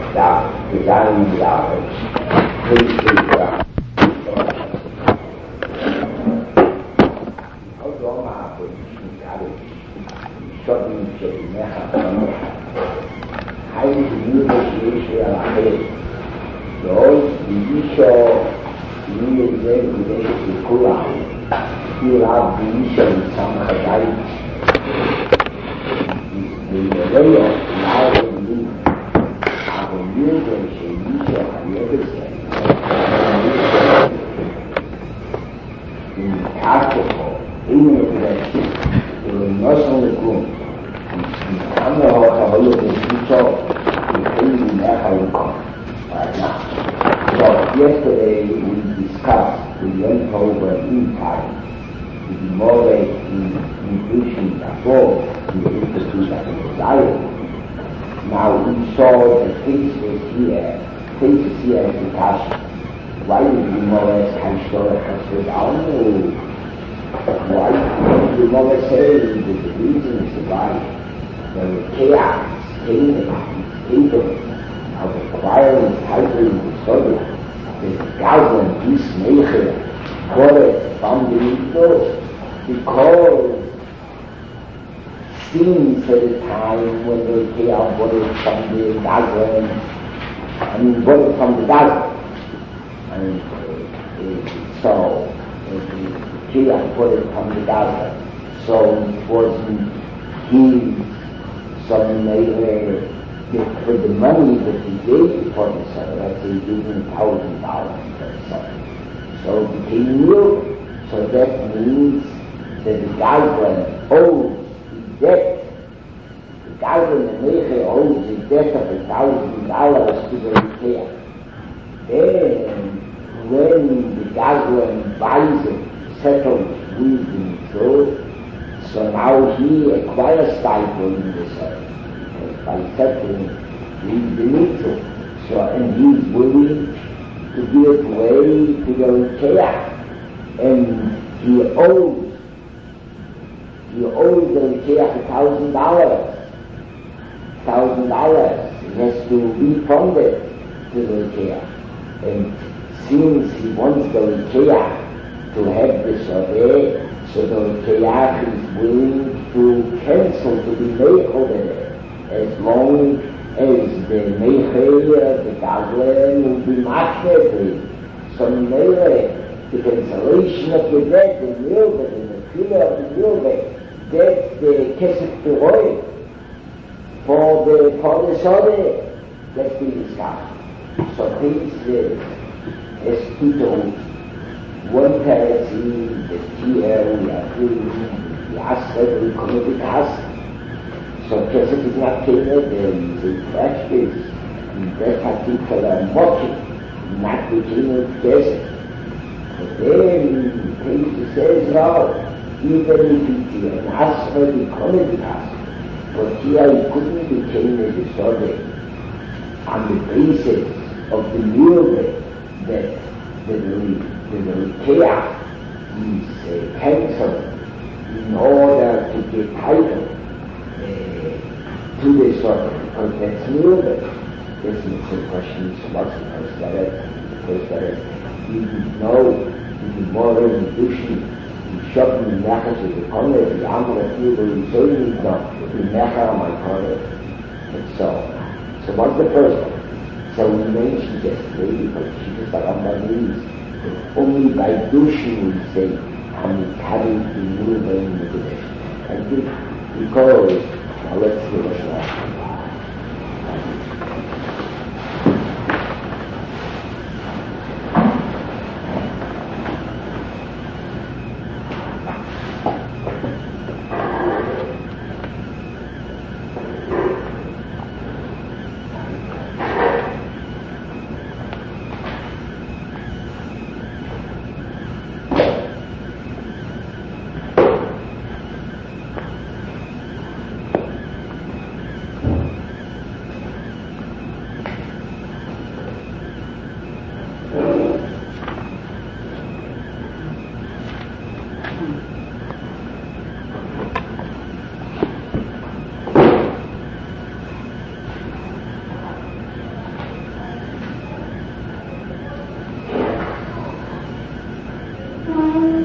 Ja, gegangen Jahre, yesterday we discussed, we went over in time, the more inclusion above the Institute of Desire. Now we saw the faces here as the cash. Why did we more or less can show us down? Why did we more or less say that the reason is why the chaos, ignorance of acquiring title in the Soviet, the government is making correct from the windows, because since the time when the chaos was from the government, was from the government, and so the chaos was from the government, so it wasn't his, some for the money that he gave for the son, let's say he gave him $1,000 for the son. So it became new. So that means that the government owes the debt. The government owes the debt of $1,000 to the repair. Then when the government buys it, settles with him, so now he acquires title in the son. By settling with the neutral. So, and he's willing to give way to the Rikeah. And he owes the Rikeah $1,000. He has to refund it to the Rikeah. And since he wants the Rikeah to have the survey, so the Rikeah is willing to cancel, to be made over there. As long as the Meichel, the Gavlen, will be matched some the cancellation of the debt, the Milvet, and the filler of the Milvet, that's the Kesef Teroy for the Sode, that's the discussion. So please, as Tito, one parity, the TL, we are doing the aspect, we commit the task. So Kesef is not taken, there is a practice in that particular motive, not between Kesef. But then he says, no, even if it's an asphalt, the economy task, but here he couldn't be taken as a survey on the basis of the new that the chaos is cancelled in order to get title to the sort, because that's new, but this is the question, so what's the first letter? You know, the more resolution, the shopping in Nechas is the corner, the Amra people is saying, the Necha on my corner, and so what's the first one? So we mentioned yesterday, because she just got on my knees, that only by Dushin we say, I'm carrying the new way in the direction. I think, because now let's see what's left.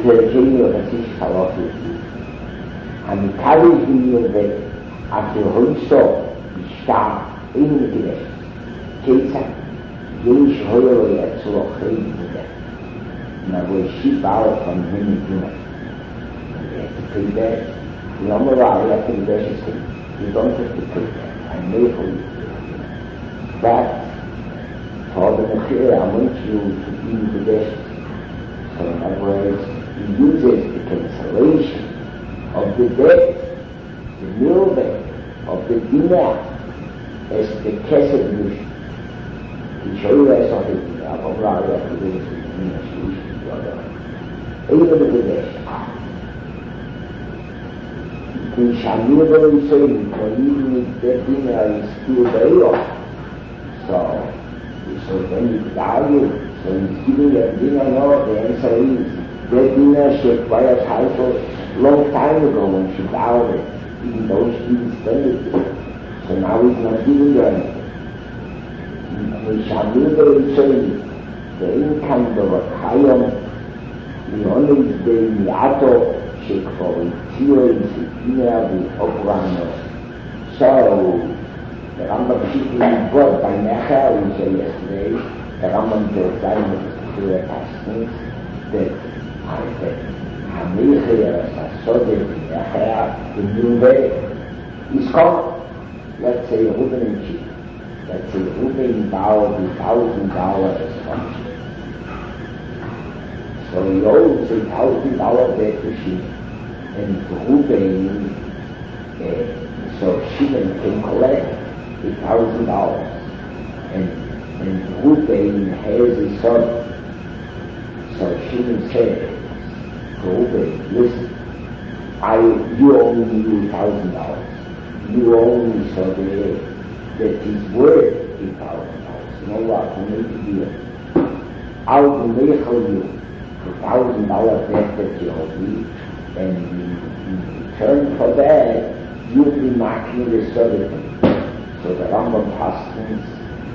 בפרקי יחסיש חלופי. המקבל במיובד, אף להויסו משטר אין מקדש. כיצד יש הוירו יצרו חיים מודד. נבוא שיבאו von Himmel Himmel. To pay back. The Amara left in the you don't have to pay back. I may for you. But for the Mechir, I want you to be the best. So in other words, he uses the cancellation of the debt, the milveh, of the dinar, as the kesed mission. He showed us what it is. Amara left in the even the best. In Shamir Baruch saying, for even if that dinar is still there, so when you value, so he's giving that dinar now, the answer is, that dinar she acquired title long time ago when she vowed it, even though she didn't spend it. So now he's not giving her anything. In Shamir Baruch saying, the income of a Chayom, the only day Miato, שכבר הציעו עם סיפיניה ואופרנו. So, the Rambam put God by Necha, we say yesterday, the Rambam goes down with the Pastins, that Hamichir, Sasodin, Necha, the new way, is called, let's say, Ruben and Chief. Let's say, Ruben bowed $1,000 as much. So he owes $1,000 back to Shimon. And Ruben, so Shimon can collect $1,000. And Ruben has a son. So Shimon said to Ruben, listen, you owe me $1,000. You owe me so that he's worth $1,000. You know what? I need to do it. I'll make you $1,000 debt that you owe me, and in return for that, you'll be marking the servitude. So the Rambam Pastins,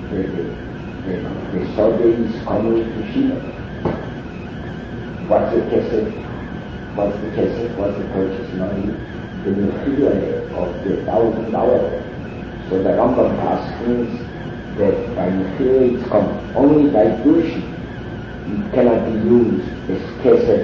the servitude is coming to Shimon. What's the kesef? What's the purchase money? The mechira of the $1,000. So the Rambam Pastins that by mechira it's come only by dushi. It cannot be used as kesef.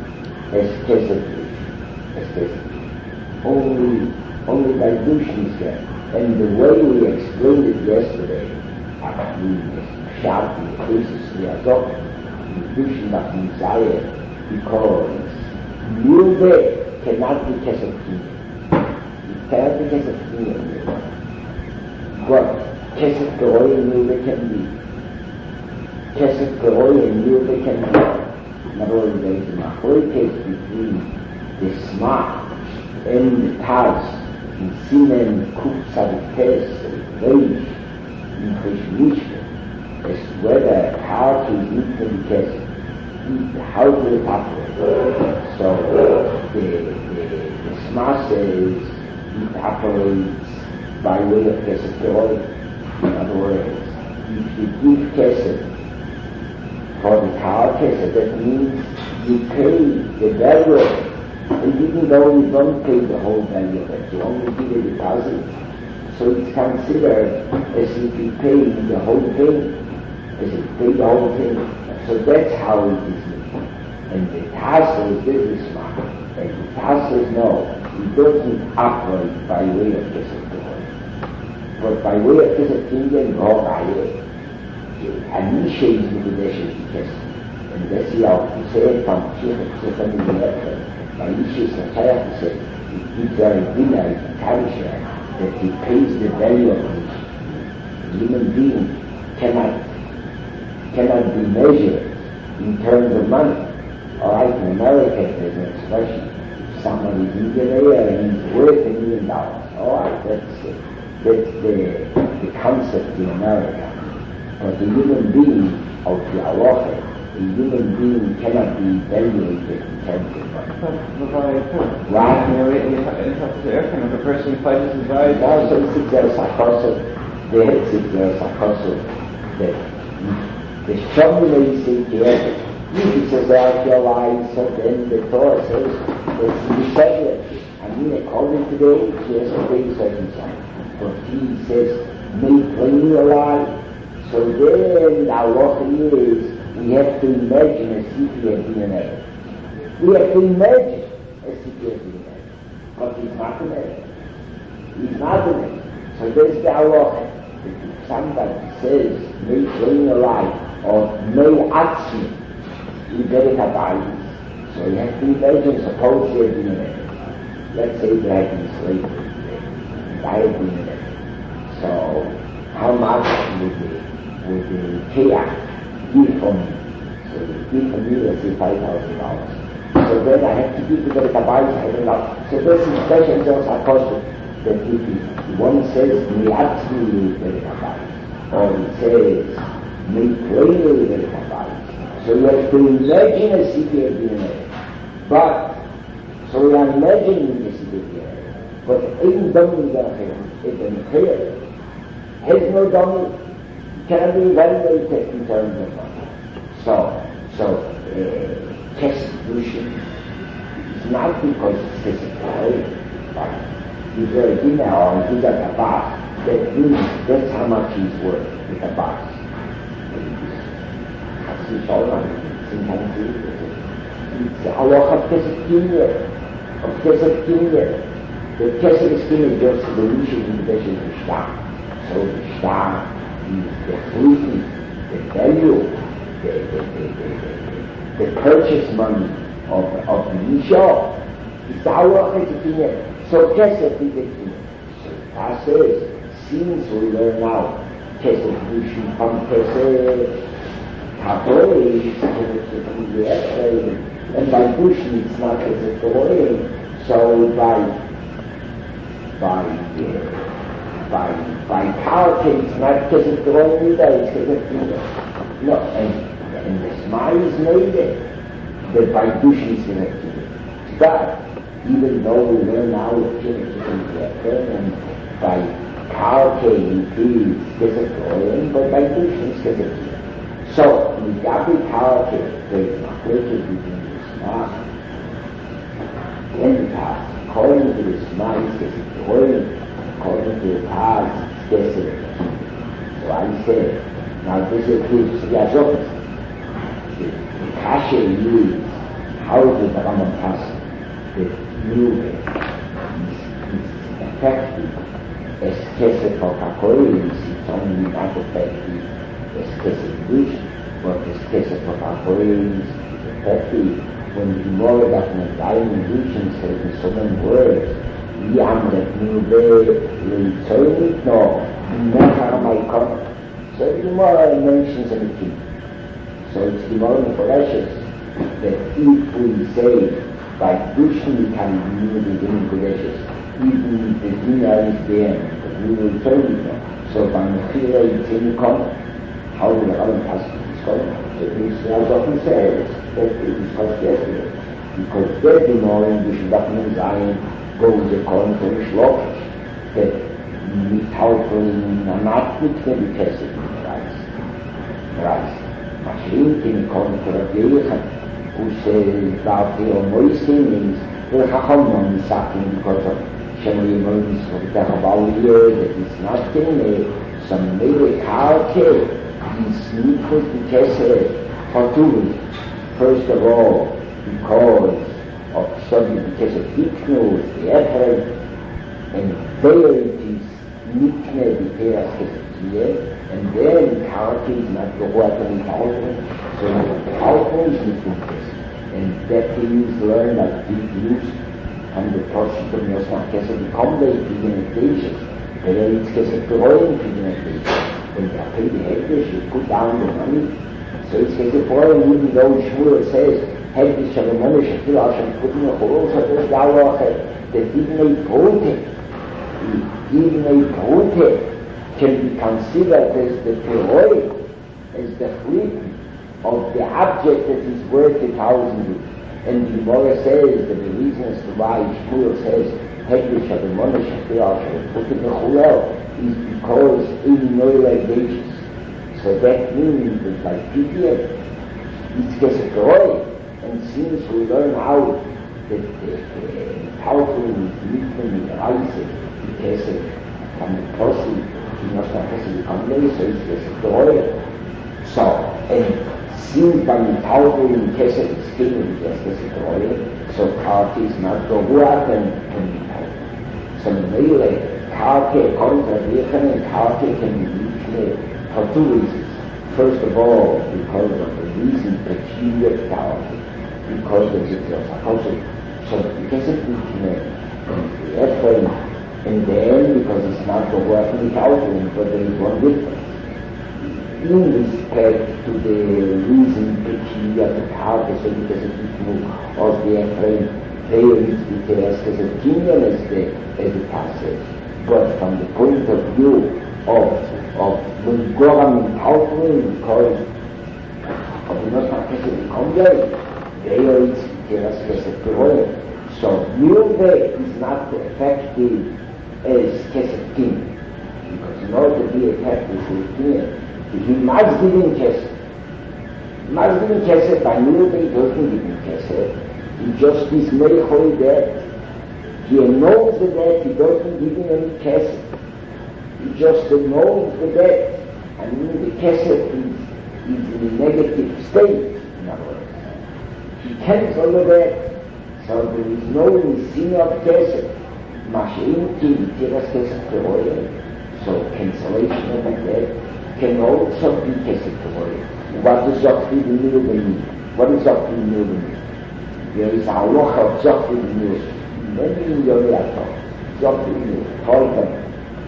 Only by Dushin is there. And the way we explained it yesterday, we sharp increases the azot, Dushin of Messiah, because Milveh cannot be kesef. It cannot be kesef. But kesef Geroi and Milveh can be. Kesef Geroi and Milveh can be. In other words, there is a case between the smart and the taz, in Simen, Kufza, the test, the rage, in Krishmishka, as to whether how to eat the test, how to operate. So the smart says it operates by way of Kesef Geroi. In other words, if you give Kesef for the car kesef, that means you pay the value of it. And even though you don't pay the whole value of it, you only give a deposit. So it's considered as if you pay the whole thing, as if you pay the whole thing. So that's how it is made. And the task is very smart. And the task is no, it doesn't operate by way of kesef. But by way of kesef, go by it. Anisha is Mikudeshes Kesef. And that's the out to say from Chifan in the Ephraim. Anisha is Nachayach to say, it gives her a dinner, a Kadisha, that he pays the value of Anisha. A human being cannot be measured in terms of money. Alright, in America there's an expression, if someone is millionaire and he's worth $1 million. Alright, that's the concept in America. But the human being of the halacha, the human being cannot be evaluated in terms of money. Right? If a person pledges his vows, also it's their sakosov, that the Shamilay say together, If it's about your life, so then the Torah says that you said it. I mean, according to the age, yes, okay, certain song. But he says, make plain your life. So then our law is, we have to imagine as if we have been an egg. We have to imagine as if we have been an egg. But it's not an egg. It's not an egg. So there's the halacha. If somebody says, make plain your life, or no action, you better have eyes. So you have to imagine, suppose you have been an egg. Let's say they have been slavery. I have been an egg. So how much would the Kiyah give for me? So give for me, let's say, $5,000. So then I have to give to the Kabbalah, I don't know. So there's some questions also are possible that if one says, me absolutely the Kabbalah, or it says, me plainly the Kabbalah. So you have to imagine a city of the But, so we are imagining the city of the but in Domin Gachir, has no Domin, can be evaluated in terms of money. So, Kessedushin is not because it's Kessedushin, but you go a dinner or you got a bath, that means that's how much he's worth with a bath. It's Allah of Kessedushin. The Kesed is given just the wishes in the best of the Shtar. So the Shtar is the fruit, the value, the purchase money of the Isha. It's the Hawach of the So Kesed is the Kineh. So that says, since we learn now, Kesed Dushin from Kesed, Kapoy is Kesed Dushin, and by Dushin it's not Kesed Dushin. So by power it's not because it's growing either, it's because it's no, and the smile is made that by Dushin is connected. But even though we learn now that and by power it is because it's growing, but by Dushin it's because it's so we got the power there is not related between the smile and the power. According to the smile, according to the past, so I say, now this is the Azov. The Kasha is how the Rambam Kasha, the new is effective as Kesed for Kakoris, it's only not effective as Kesed Wish, but as Kesed for Kakoris is effective. When the Gemara doesn't die in vision says in so many words, Yamlet Nube Litzonit no Nechar Maikon. So the Gemara mentions everything. So it's Gemara in Bereshit that if we say by Dushin we can remove the Din Bereshit, even if the Dina is there, we will tell you no. So by Mechira Yitzin Kon, how will the Rambam pass this Kon? So this as often says. That is discussed yesterday. Because that Gemara in Dushin Dachman Zayin goes according to the Shlokish, that Mithalfen not with the Kesed rice. Mashrinkin according to Rabbi Yechon, who says that the Omoisin means the Chachamon is sucking because of Shemoyimon is for the Chabal that it's not in some maybe Karke is not with the Kesed for 2 reasons. First of all, because of something, because of Tiknus, the effort, and there it is Nikne, the Teras Kesed, and then Karki is not the water in Alton, so Alton is Niknes. And that is learned as deep use from the process of Yosma Kesed, the combat pigmentations, where it's Kesed growing pigmentation. When you pay the heritage, you put down the money. So it's Kesed growing, even though Shmuel says, Heritage of the money, Shafir Hashem, putting a whole set of Yahweh, that even a brute can be considered as the heroic, as the fruit of the object that is worth 1,000 years. And the Gemara says that the reason as to why Shmuel says Hekdesh Adamona Shafir Hashem put in the Chulel is because in no wages. So that means that by PPM, it's Kesef Geroy. And since we learn out that powerful movement arises because from the person, he must not person become lay, so it's Kesef Geroy. So, and since by the powerful in Kesef is given as Kesef Geroy, so Karate is not the word and be powerful. So really, Karate, according to Rebbeinu, Karate can be reached for two reasons. First of all, because of the reason peculiar to Karate, because of the philosophy. So because it reached the effort, and then because it's not the word without him, but there is one difference. In respect to the reason peculiar to Karate, so because it reached of the effort, there is the test as a genius as the passage. But from the point of view of the government outward, because of the most market congress, there is Kesef Geroy. So Milveh is not effective as Kesef King, because in order to be effective as King, he must give in Kesef. He must give in Kesef. By Milveh he doesn't give in Kesef. He just is Meichoi that. He knows the debt, he doesn't give him any Kesef. He just knows the debt, and the Kesef is in a negative state, in other words. He cancels the debt, so there is no sin of Kesef. Mashein Ki V'tiras Kesef Geroy, so cancellation of the debt can also be Kesef Geroy. What does Zokri B'Mil mean? What does Zokri B'Mil mean? There is a halacha of Zokri B'Mil. Many in your reactor, Zokri B'Mil, call them.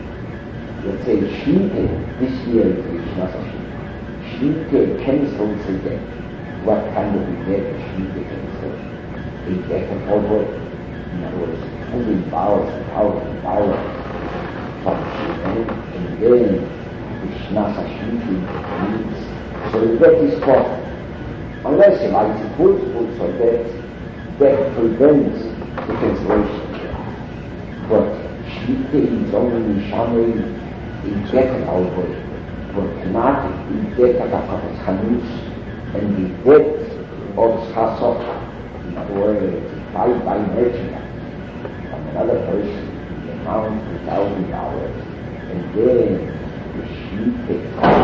Let's say Shlite, this year is Krishna's Shlite. Shlite cancels the debt. What kind of debt is Shlite cancels? A debt of all. In other words, 1,000 dollars from Shlite, and then Krishna's Shlite means. So the debt is caught. Unless he likes it full, so that prevents the cancellation. But Shlite is only Shamay in debt of our body, but not in debt of the Chanus and the debt of Chasok. In other words, by merchandise from another person, the amount of $1,000, and then the Shlite,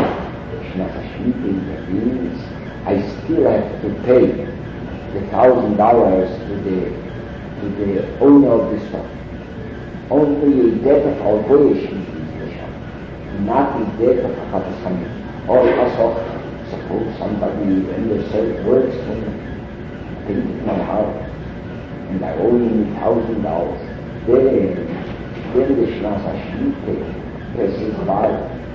that means I still have to pay the $1,000 to the owner of the stock. Only a debt of our body not the debt of Chasok. Or Chasok, suppose somebody in the same words can think in my heart, and I owe him $1,000. Then the Shnas Shlite passes by.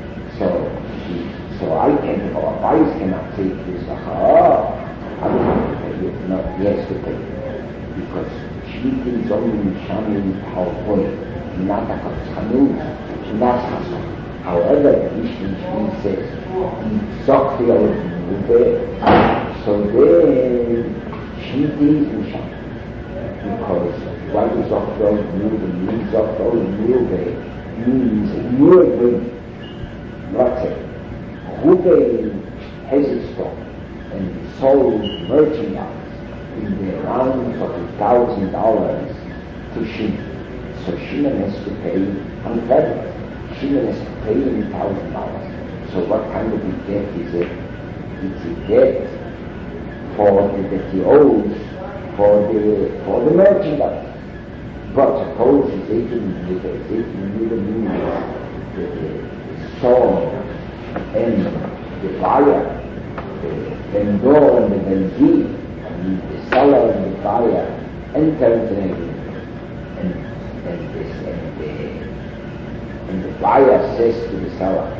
So I can, or Vice cannot take this. I don't have to pay it. No, he has to pay it. Because Shlite is only Shamin PowerPoint, not a Chasok, not Chasok. However, the Mishnah says, Zokri or Milveh, so then Shlite is Misham. Because what is Zokri or Milveh means? Zokri or Milveh means you're doing. Let's say, Ruben has a stock and sold merchandise in the amount of $1,000 to Shimon. So Shimon has to pay on credit. Shimon has to pay him $1,000. So what kind of a debt is it? It's a debt that he owes for the merchandise. But suppose he's 18 million the song and the buyer, the vendor and the vendee, and the seller and the buyer enter into an agreement. And the buyer says to the seller,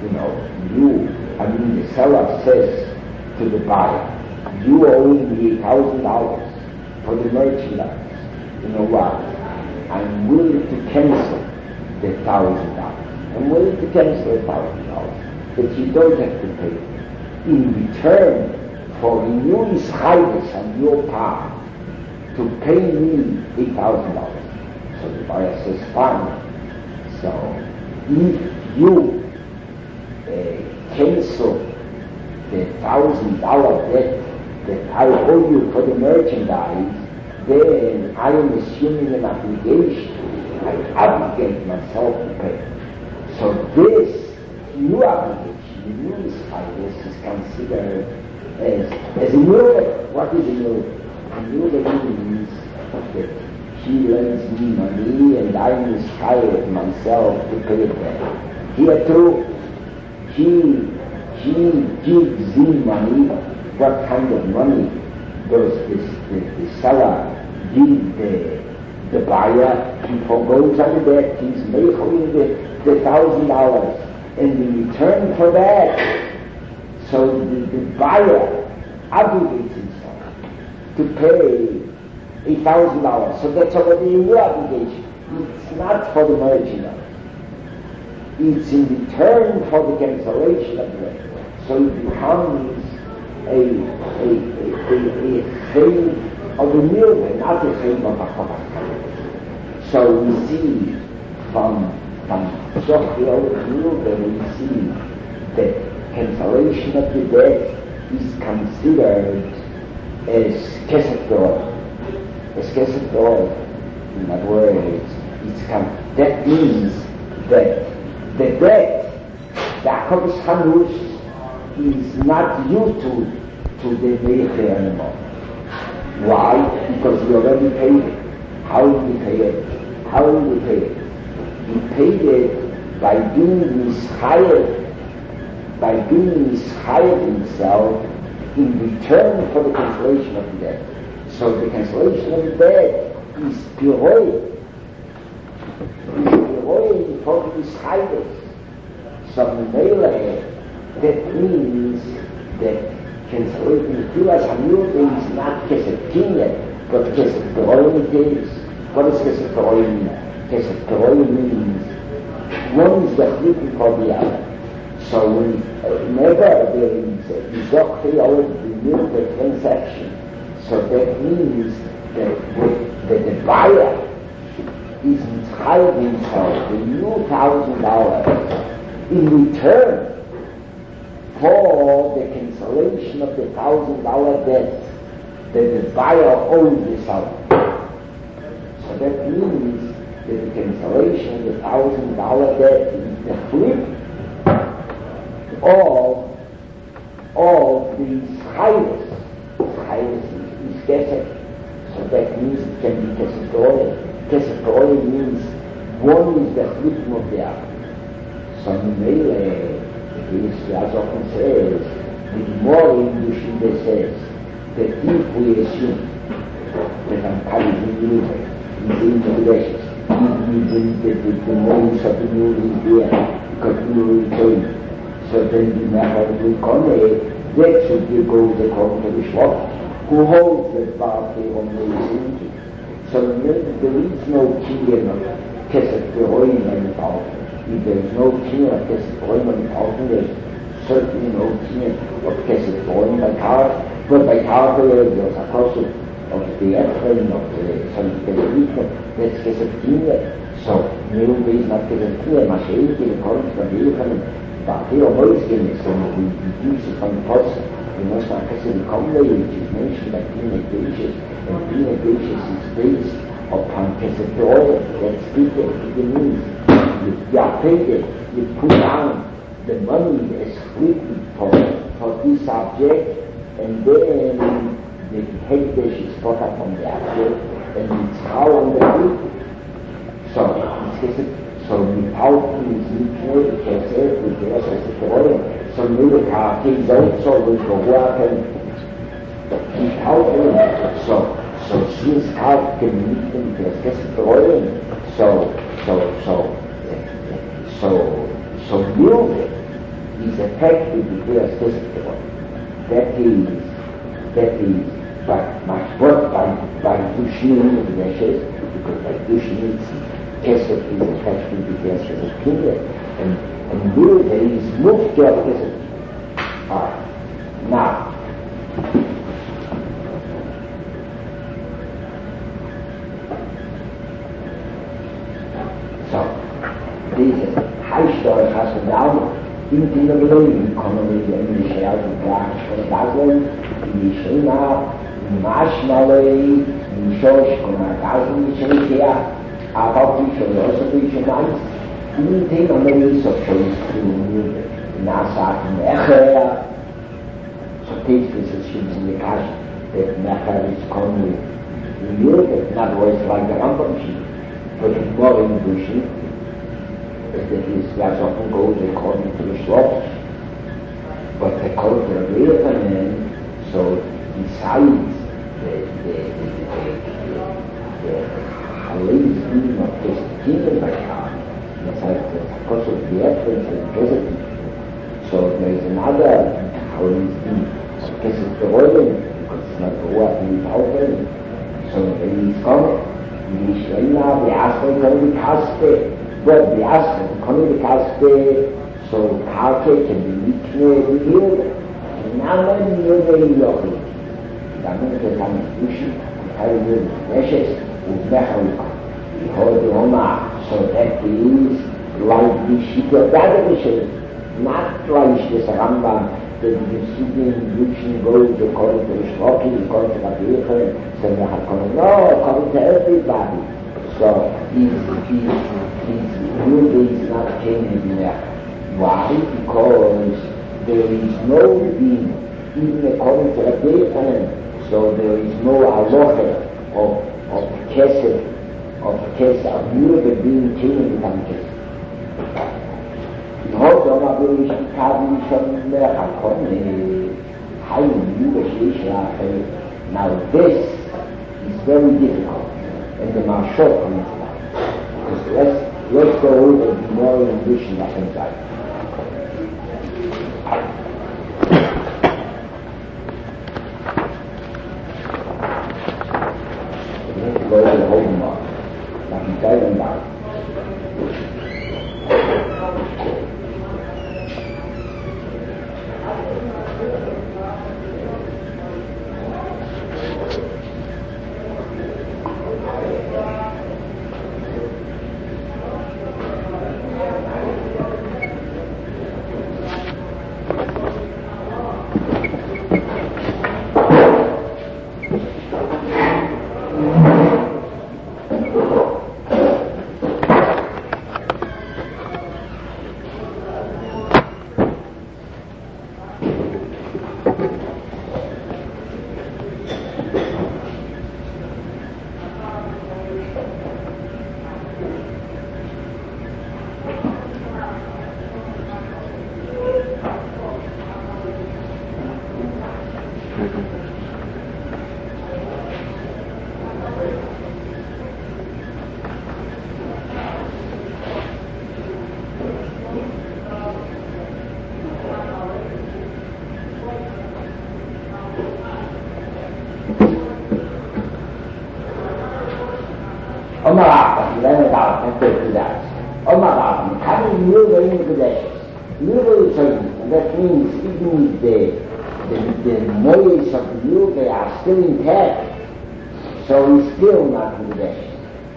the seller says to the buyer, you owe me $1,000 for the merchandise. You know what? I'm willing to cancel the $1,000. I'm willing to cancel $1,000, but you don't have to pay. In return for renewing scheides on your part to pay me $8,000. So the buyer says, fine. So if you cancel the $1,000 debt that I owe you for the merchandise, then I am assuming an obligation. I obligate myself to pay. So this new obligation, the new Mischaides, is considered as a mule. What is a mule? A mule means that he lends me money and I Mischaides myself to pay it back. Here too, he gives him money. What kind of money does the seller give the buyer? He forgoes on that, he's making the $1,000, and in return for that, so the buyer obligates himself to pay $1,000. So that's already a new obligation. It's not for the merchandise. It's in return for the cancellation of the rent. So it becomes a thing of a milk, not a thing of a chobach. So we see from Zohar milk, we see that cancellation of the debt is considered as kesef d'or. As kesef d'or, in other words, that means that the debt, the HaKadosh Hanush, is not due to the Meicher anymore. Why? Because we already paid it. How will we pay it? How will we pay it? We paid it by being mishired himself in return for the cancellation of the debt. So the cancellation of the debt is piroi. Is piroi for the mishired. So that means that cancellation of Tilas Hamilton is not Kesef Kinyan, but Kesef Teroim it is. What does Kesef Teroim mean? Kesef Teroim means one is the for the other. So whenever there is a doctrine or the transaction, so that means that the buyer is entitled himself to new $1,000 in return for the cancellation of the $1,000 debt that the buyer owes the seller. So that means that the cancellation of the $1,000 debt is the flip of the chayes. Chayes is kesef. So that means it can be kesef d'orah. Kesef d'orah means one is the flip of the other. So as often says, the more English says that if we assume that I'm carrying the in the relations, the noise of the mule is there, because we will return. So then the matter will come, that should be goes according to the Shloch, who holds that Barthe on the Sinti. So there is no key of Kesef Teroim and the Barthe. If there is no key of Kesef Teroim and the Barthe, there's certainly no key of Kesef Teroim by Karth, but by Karth there's a process of the Ephraim, of the Kesef, that's Kesef Kinyan. So Milbe is not Kesef Kinyan, Mashiach, according to the Ephraim. But here always in it, so we deduce it from the person. We must not consider the combination, which is mentioned by being audacious, and being audacious is based upon Kesef Teroim. That's it means you are paid it, you put down the money as liquid for this object, and then the heritage is brought up from the object, and it's how on the liquid. So it's Kesef. So without his nuclear cancer, with the rest of the oil, so maybe he also will go work and without him. So since how can meet him to assess the oil, so music is effective with the assess the oil. That is by Dushim the ashes, because by Dushim Kesef is effectively the Kesef of Kinyan, and there is mufti of Kesef. Alright, now, so, this is Haishtor Chasam Dalma, in the below economy, and the share of the glass for the background, in the Shema, in Marshmallow, in Shosh, on a thousand Shemia, about which are also visualized, anything on the list of choice to Nasa and Echea. So take this assumes in the cash that Mecha is commonly in Europe, in other words, like the Rambam sheet, but more in Bushi, that is, that's often goes according to the slopes, but according to the Real so besides the ladies meaning of this kingdom by God, besides the course of the efforts and present. So there is another Halloween meaning of Kesef Beroyen, because it's not the word in the Taufen. So when he's come, the Shreina, the Asper, the Kaste, but the Asper, the Kaste, so Kake can be Mikne, the Hilde, and Namen, Yode, Yochi. Damit er dann Bushi, Teile Wäsches und Mechanik. Die heute Oma, so that is like the Shita Dadavishes, not like this Rambam, that the Sidney Bushi goes according to the Shroki, according to the Vehicle, so they have come, no, according to everybody. So his rule is not changing there. Why? Because there is no being, even according to the Vehicle. So there is no halacha of kesef, of Yurde being king become kesef. In Hodom, I believe, Kabi Shom Mechakon, Hayim Yurde Sheish. Now this is very difficult, and the Marshal comes back. Because let's go over the more ambition that comes out. Go to the home mark, like you tell them about. That means even the noise of the yoga are still intact, so he's still not in the best.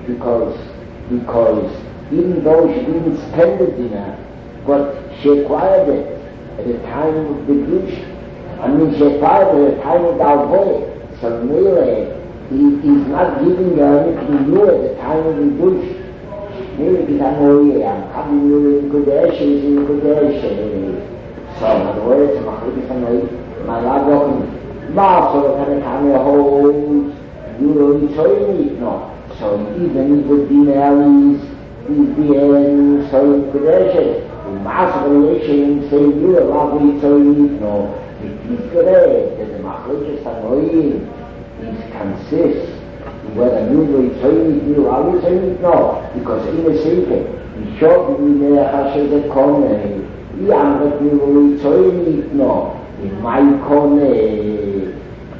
Because even though she didn't spend the dinner, but she acquired it at the time of the Glush. I mean, she acquired it at the time of the Alvoy. So really, he's not giving her anything new at the time of the Glush. Maybe he's not knowing, I'm coming in Kudesh, he's in Kudesh. So in other words, my love Master can come a whole, you will enjoy it, no. So even if the dinner is the end, so in Kudesh, the Master relation say you love enjoy it, no. It is correct that the Machlokes Tanoim consists whether you will enjoy it, you will enjoy it, no. Because in a second, you should be there, Hashem the Kone. Yeah, but we will enjoy it, no. In my corner,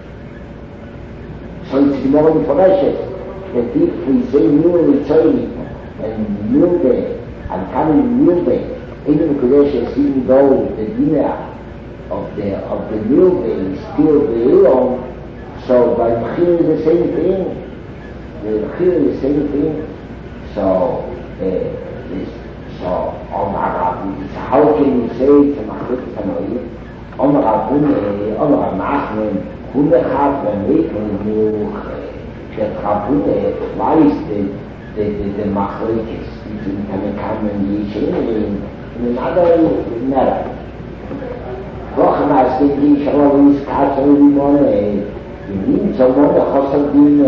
so it's more information that if we say you will enjoy it, and new day, and coming new day, even Kudesh, even though the dinner of the new day is still the Elon, so by Mechir is the same thing, the Mechir is the same thing, So, how can you say to Machlik Tanoim, Omar Nachman, Hunechab and Mekon, that Rabune twice the Machlikis between Tanakam and Yishin in another matter. Rochmas did the Shalom Katol Mone, you need someone to Chosadim,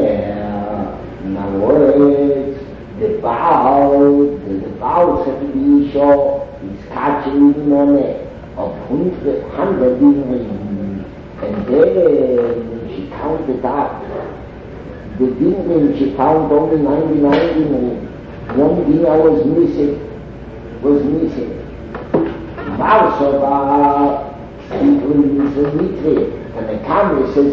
Naworet, the Baal said to be show, is catching Mone of 100 and then she counted up. The demon she found only 99 and one demon was missing. Marsova is a mitre, and the camera says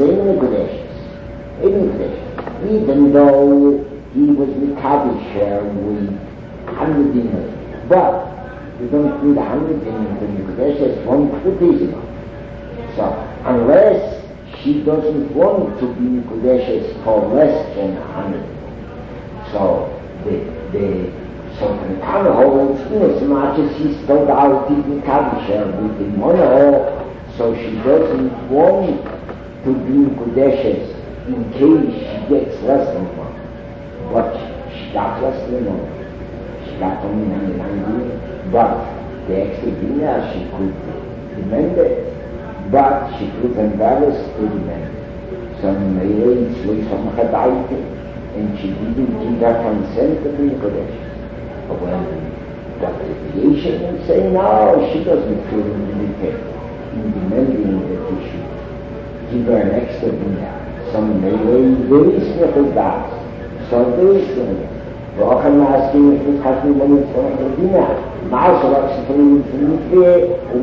even though he was Mikabish with 100 demons. But you don't need 100 demons in the Kodesh, it's one Kudizim. So, unless she doesn't want to be Kodeshes for less than 100. So the Kama holds in as much as she's told out in Kadisha with the mono, so she doesn't want to be Kodeshes in case she gets less than one. But she got less than one. She got only 99, but the extra dinner she could demand it. But she was embarrassed to the man. Some ladies were from Chadaite, and she didn't give her consent to be Kodesh. But when Dr. Yeshin would say, no, she doesn't feel in demanding that you should give her an extra dinner. Some ladies very simple that. So very simple. Rocham asking if this has been money for a dinner. Marshalach and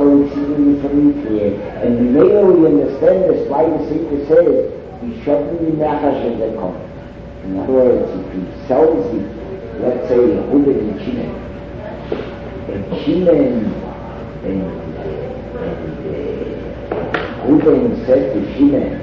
later we understand this why the Sita says he shouldn't be Nachash in the come. In other words, if he sells it, let's say Hubin and Shimon and Hubin said to Shimon,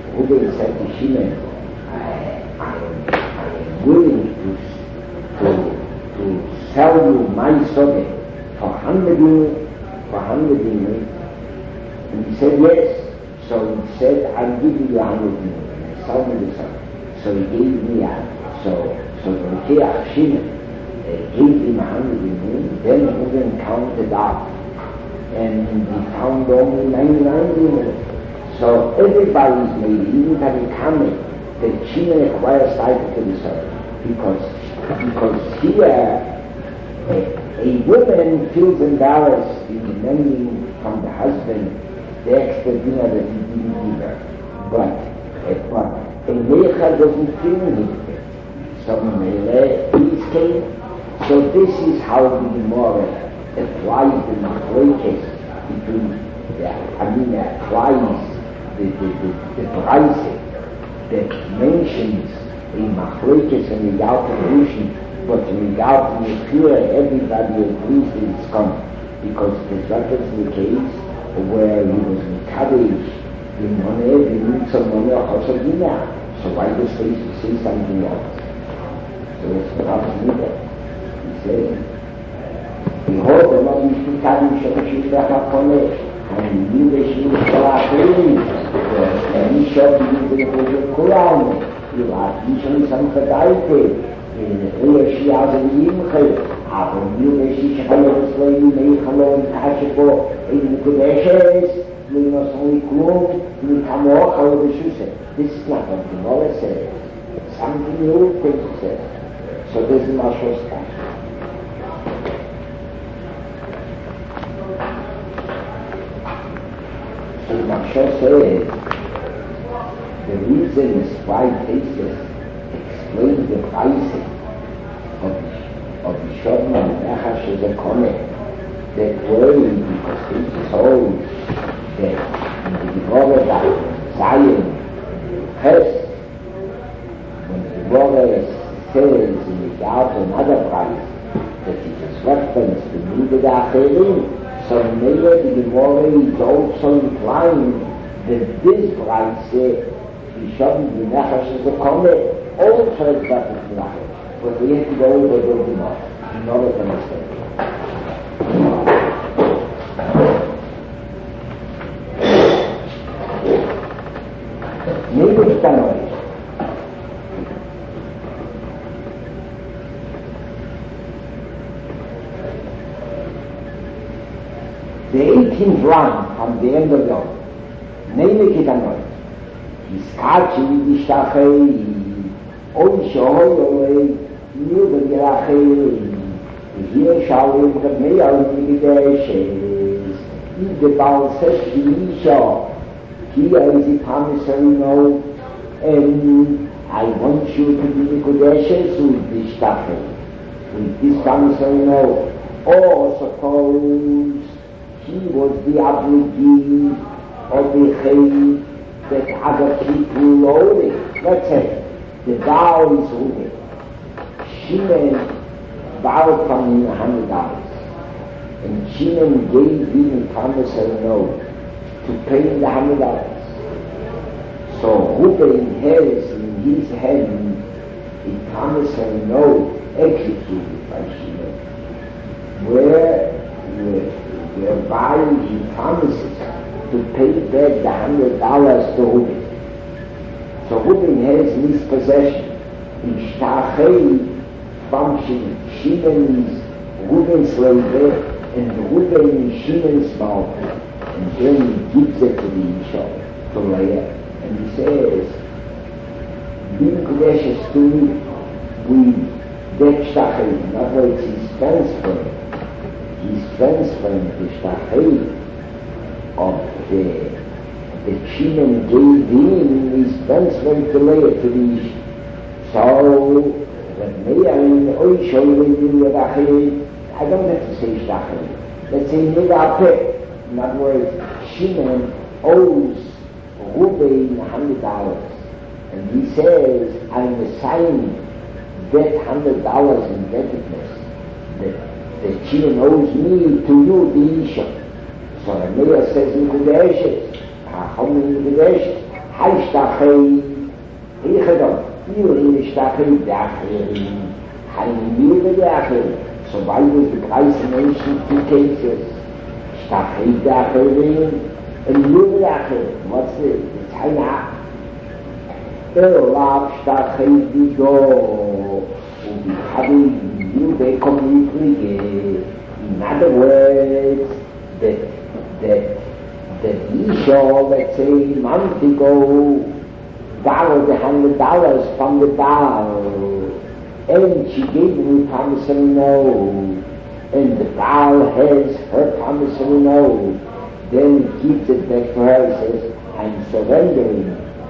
I am willing to sell you my socket for 100 dinars, and he said yes. So he said, I'll give you 100 dinars, and I sold me the socket. So he gave me so the Rekiach Shimon gave him 100 dinars, then Reuben counted up, and he found only 99 dinars. So everybody's made, even having comment, that Shimon acquires title to the socket, because here a woman feels embarrassed in demanding from the husband the extra dinner that he didn't give her. But a Mecha doesn't feel anything. Some Mecha came. So this is how the Gemara applies the Machlokes between applies the prices that mentions in Machlokes and the Yalta, but in regard to the clear, everybody agrees that it's coming. Because there's reference in the case where he was encouraged in money, he needs some money or also dinner. So why does he say something else? So it's perhaps neither. He says, behold, the Lord is encouraged to share her money, and you wish you to share her and he shall be able to go around. You are usually some Chadaite. She has a Yimche, aber mir she Chalot Slay, May Chalot, Tashiko, in the Kodeshes, we must only gloom, we come off out of the Shuse. This is not what the Gemara says. Something new things says. So this is Mashos Tash. So Mashos says, the reasons why cases explain the pricing of the Shodman and Nachash as a comment that way, because he told that in the Gemara that Zion first, when the Gemara says in regard to another price that it is reference to Nida Acherim, so maybe the Gemara is also implying that this price the Shodman and Nachash as a comment also is reference to Nachash. But we have to go over the Gemara in order to understand. Tanoi. The 18th line from the end of Yom, Nehme Kitanoi, Iskachi Vishtachei, Oi Shohoi, Yuba Yerachei, here shall we have me out in the dashes, in the Baal says Isha, here is the promissory note, and I want you to be the Kodeshes with Vishtachei, with this promissory note, or suppose he was the obligee of the Chay that other people owed it. Let's say the Baal is owed it. Shimon borrowed from him $100, and Shimon gave him a promissory note to pay him the $100. So Reuben has in his hand a promissory note executed by Shimon, whereby he promises to pay back the $100 to Reuben. So Reuben has in his possession Ishtachei function, Shimon's Reuben's labor, and Reuben is Shimon's mouth, and then he gives it to the Isha, to Leah, and he says, be gracious to me with that Shtachei. In other words, he's transferring the Shtachei of the Shimon gave him, he's transferring to Leah, to the Isha. So I don't have to say Shtachei. Let's say Nidapeh. In other words, Shimon owes Reuben $100, and he says, I'm assigning that $100 indebtedness that Shimon owes me to you, the Isha. So Rameh says in Kodeshes, Chacham in Kodeshes, Hai Shtachei, Heichadon. You in Shtachei Dacheri, Haim Yuba Dacheri. So why was the price mentioned two cases? Shtachei Dacheri and Yuba Dacheri. What's it? It's Hainach. Elav Shtachei Digo, Ubichavi Yuba completely. In other words, that Isha, let's say, a month ago, borrowed $100 from the Baal, and she gave me promissory note, and the Baal has her promissory note, then he gives it back to her and says, I'm surrendering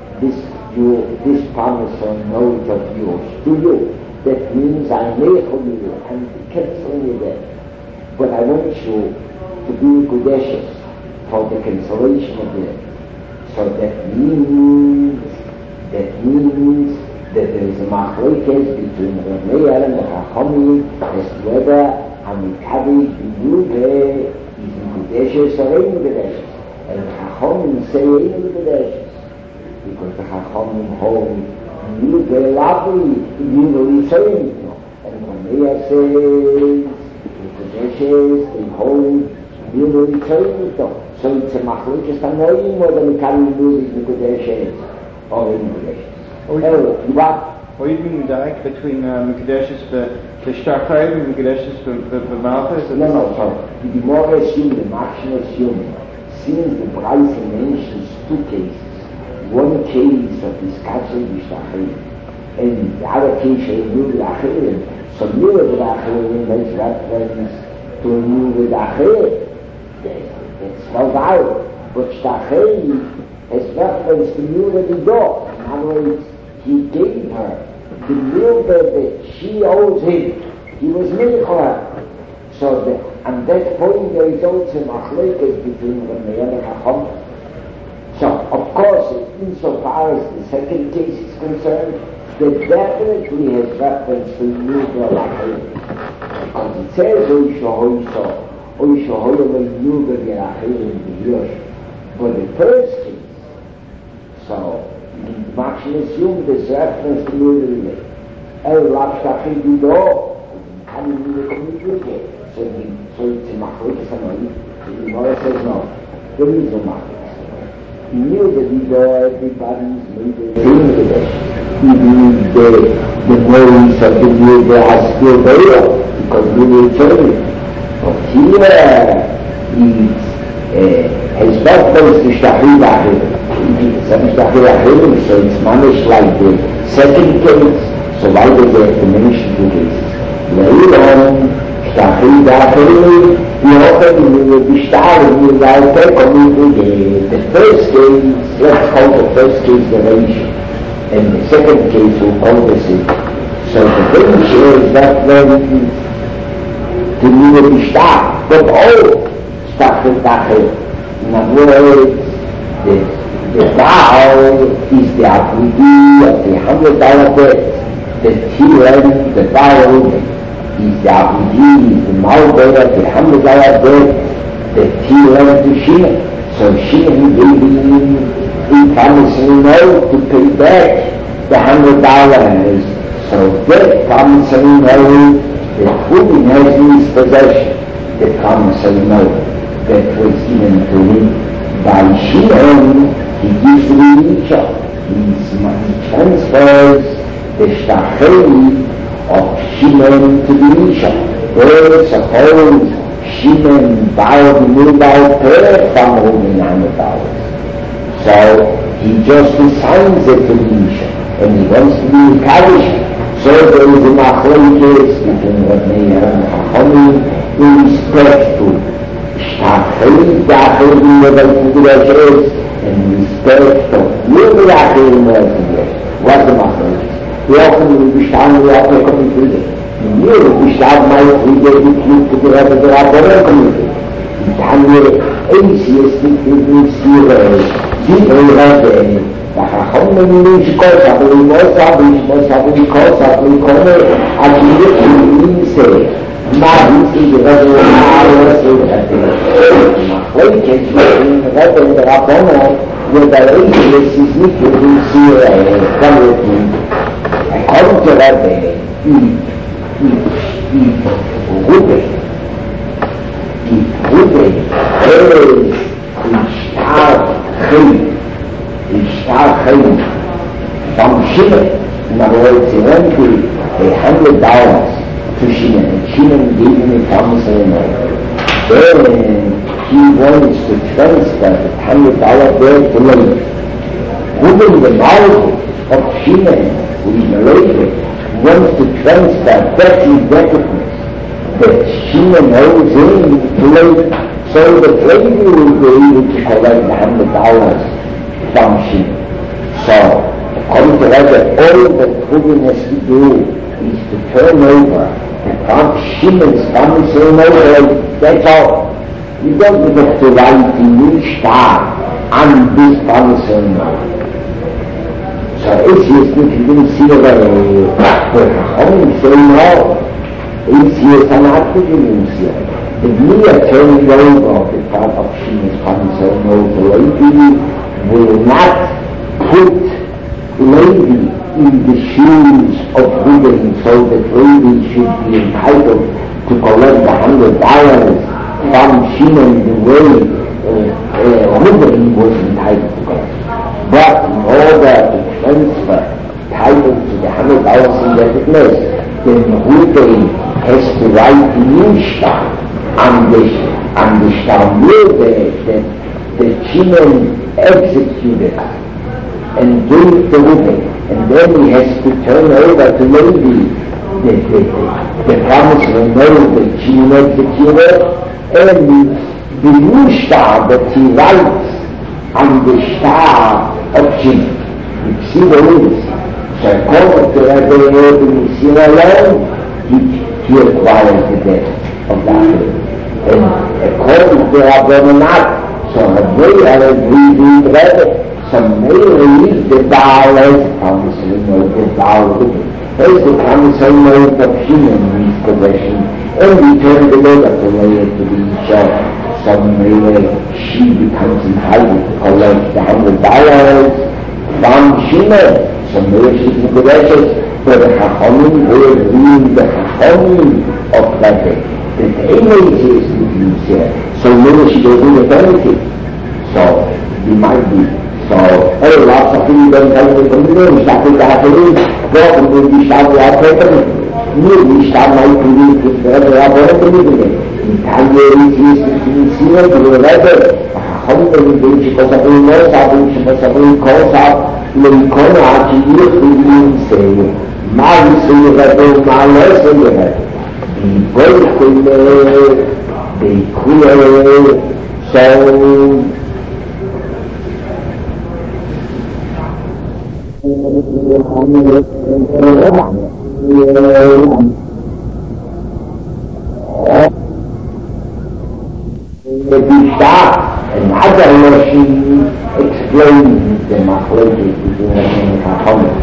this promissory note of yours to you. That means I'm making you, I'm canceling your debt. But I want you to be Kodeshes for the cancellation of debt. So that means that there is a machlokes between Rameh and the Chachamim as to whether Hamikavi B'Yuve is in Kodeshes or in Kodeshes. And the Chachamim say in Kodeshes, because the Chachamim hold B'Yuve lovely, B'Yuve is saying no. And Rameh says in Kodeshes they hold B'Yuve is saying no. So it's a machlokes Tanoim or the Mikari B'Yuve in Kodeshes. Or in Kodeshes. Or even Medaik between Mekadeshes the Shtachei and Mekadeshes the Malchus? No, sorry. The Gemara assumed, the Machshon assumed, since the Bryce mentions two cases, one case of this Katzah Vishtachei, and the other case of Yuv Achirim, so Yuv Achirim makes reference to Yuv Achirim. That's spelled out. But Shtachei has reference to Yuva the door. In other words, he gave her the Yuva that she owes him. He was made for her. So on that point there is also machlokes between Rameh and Chacham. So of course, insofar as the second case is concerned, that definitely has reference to Yuva Lachim. Because it says Oisha Hoysa, Yuva Yerachim B'Yosh. For the first case, so Machshon assumed this reference to Yuva. El Rav Shtachei Dido, having Yuva communicated. So it's a machlokes Tanoim. The Gemara says no. There is no machlokes Tanoim. He knew that he saw everybody's made a even the memories of the year they are still there, because we will tell you. But here, his birthplace is Shtachid Achim. So it's managed like the second case, so why does they have to mention two cases? Later on, Shtachid Achim, we often will be starting with our the first case, let's call the first case the ratio, and the second case we'll call the second. So the ratio is that when the new will be started, but all Shtachid Achim. In other words, the Baal is the Abudi of the $100 debt. The Tiran, the Baal, is the Abudi, the Malbed of the $100 debt. The Tiran to Shimon. So Shimon gave him a promissory note to pay back the $100. So that promissory note, the Chubin has in his possession, the promissory note that was given to him by Shimon. He gives to Elisha. He transfers the Shtachid of Shimon to Elisha. Well, suppose Shimon borrowed the $1,000 from $100. So he just assigns it to Elisha, and he wants to be a Kaddish. So there is a machlokes between Rabbi and Chachamim in respect to Shtachid Achim in the Beis in respect of Yuri Achim what's the machlokes? We often will be starting with our community. In Europe, we start my Friede to the Rebbe the Rabbanon community. In Tanya, atheistic people see the Rebbe. The Chachamim means Kosa, but we must have the Kosa, we call it Achim say. Now he sees the Rebbe between the Rebbe and the Rabbanon, where the atheist is not to see community. According to Rebbe, Ruben is Shtachid from Shimon. In other words, he went $100 to Shimon, and Shimon gave him a promissory note. Then he wants to transfer the $100 there to Levi. Ruben, the knowledge of Shimon, who is Levi, wants to transfer that he recognizes that Shimon owes him to Levi, so that Levi will be able to collect the $100 from Shimon. So, according to that, all that Ruben has to do is to turn over Shimon's promissory note. That's all. You don't have to write a new star on this promissory note. So atheists didn't see the Chachamim say no. Atheists are not beginning to see it. The mere turning over the part of Shimon's promissory note to Levi will not put Levi in the shoes of Ruben, so that Levi should be entitled to collect the $100 from Shimon the way Ruben was entitled to collect. But in order to transfer title to the $100 in that place, then Ruben has to write the new star on the star that Shimon executed and gave to Ruben. And then he has to turn over to Levi the promissory note that Shimon executed, and the new star that he writes on the star of Shimon. You see the rules. So according to Rabbi Ibn Sina alone, he acquires the debt of that. And according to Rabbi so Rabbi agrees with Rabbi. Some may read the Baal as promissory note, the Baal as the promissory note of Shimon in his possession, and return the letter to lay it to Elisha. Some may she becomes entitled to collect the $100 from Shimon. Some may she's in possession, but the Chachamim will read the Chachamim of that day. The atheist is here, so maybe she doesn't get anything. So you might be. So, lots of people don't tell me from the name, start with that, go and we start with our paper. We start my feeling to the laboratory. Italian is sincere to the letter. How many days you possibly know, you possibly call out, le icone a chi io quindi insegno. Ma insegno ma lei insegna. Di poi quelle dei cui sono and other she explains the morphology between components.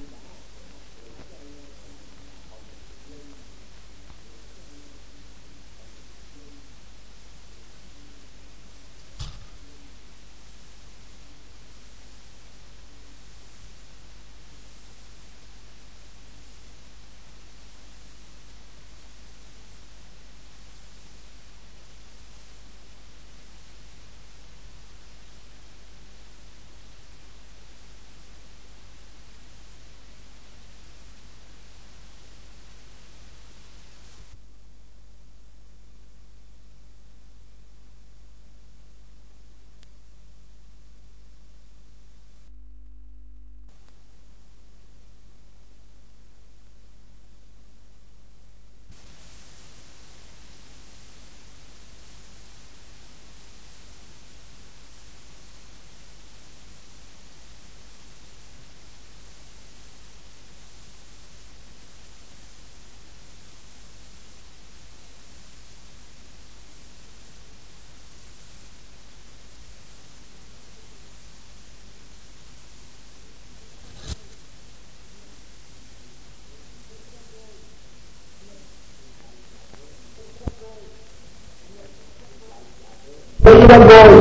Like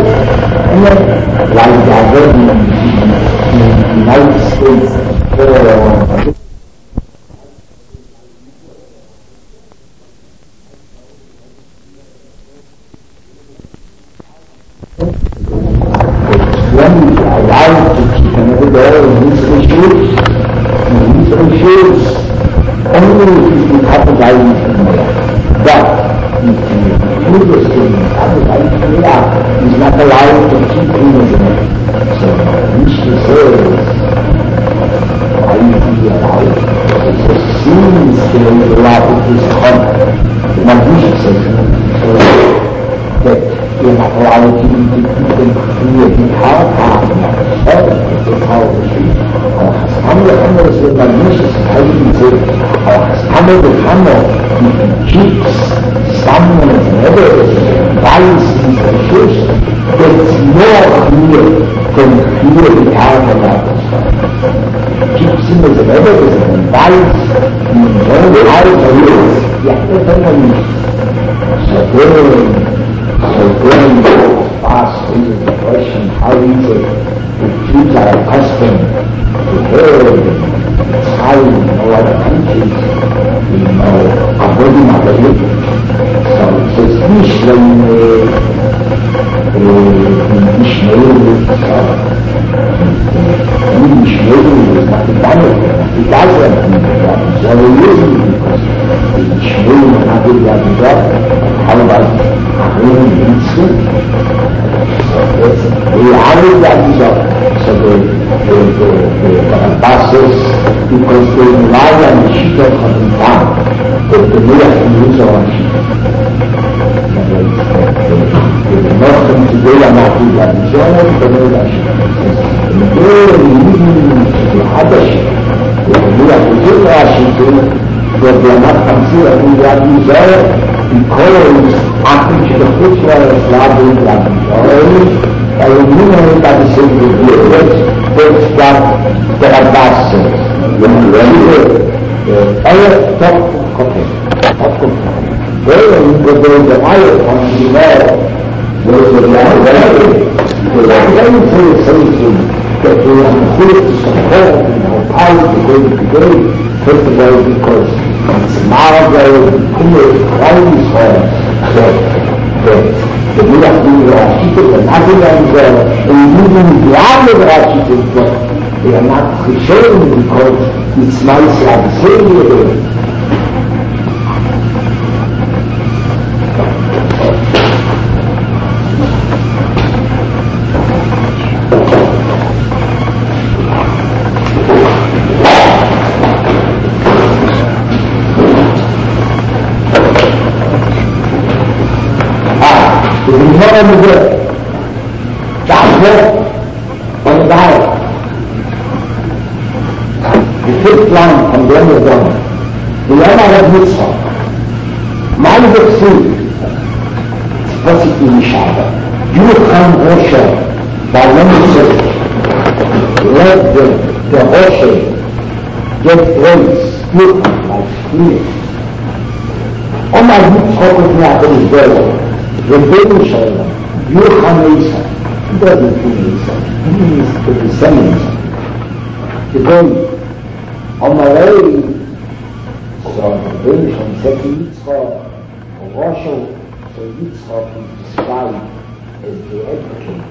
that in the United States, when we are allowed to keep another door in these issues, only if we capitalize in there. But previous things, is not allowed to keep things in it. So, Mishnah says, why is he allowed? It seems to allow this content. Now, Mishnah says that you're not allowed to keep them clear in our time. It's how it is. Hammer says, but Mishnah says, how do you say, Hammer keeps someone never buys these issues, it's more clear than clear the character of the keeps him as an evidence and buys the eyes of yours. So then fast raises the question, how is it the Jews are accustomed to hear time in all other countries, avoiding our religion. So it's Mishnah is not the Bible. It doesn't mean that. So we're using it because Mishnah is not the Bible. How about Ahrim Yitzchak? So the average values of the buses, because they rely on the sheet of Chazan, the Melech and use on sheet. The Muslims today are not doing that. So I want to know that sheet. And they're using the other sheet. The Melech and use on sheet, but they are not considered that because after the first one is largely that and we know that the same with that's what the Abbas says. When you top cooking. Then the fire comes to the there is a reality. Because I'm going to say something that we are good to support and how power to go today. First of all, because it's now very clear, always so the Buddha Rashid, nothing and even the other Rashid, they are not showing because it's nice and silly. On the way, on the diet. The fifth line from the end of the Yama of Mitzvah. Man of food. What's it in Shabbat? You come Osha by one let the Osha get grace, split like split. On my Mitzvah with me is there. The baby Shalom, Yuchanesa, he doesn't mean Esa, he means the descendants. Today, on my way, so the baby Shalom said to Yitzchak, or Roshel, so Yitzchak is described as the advocate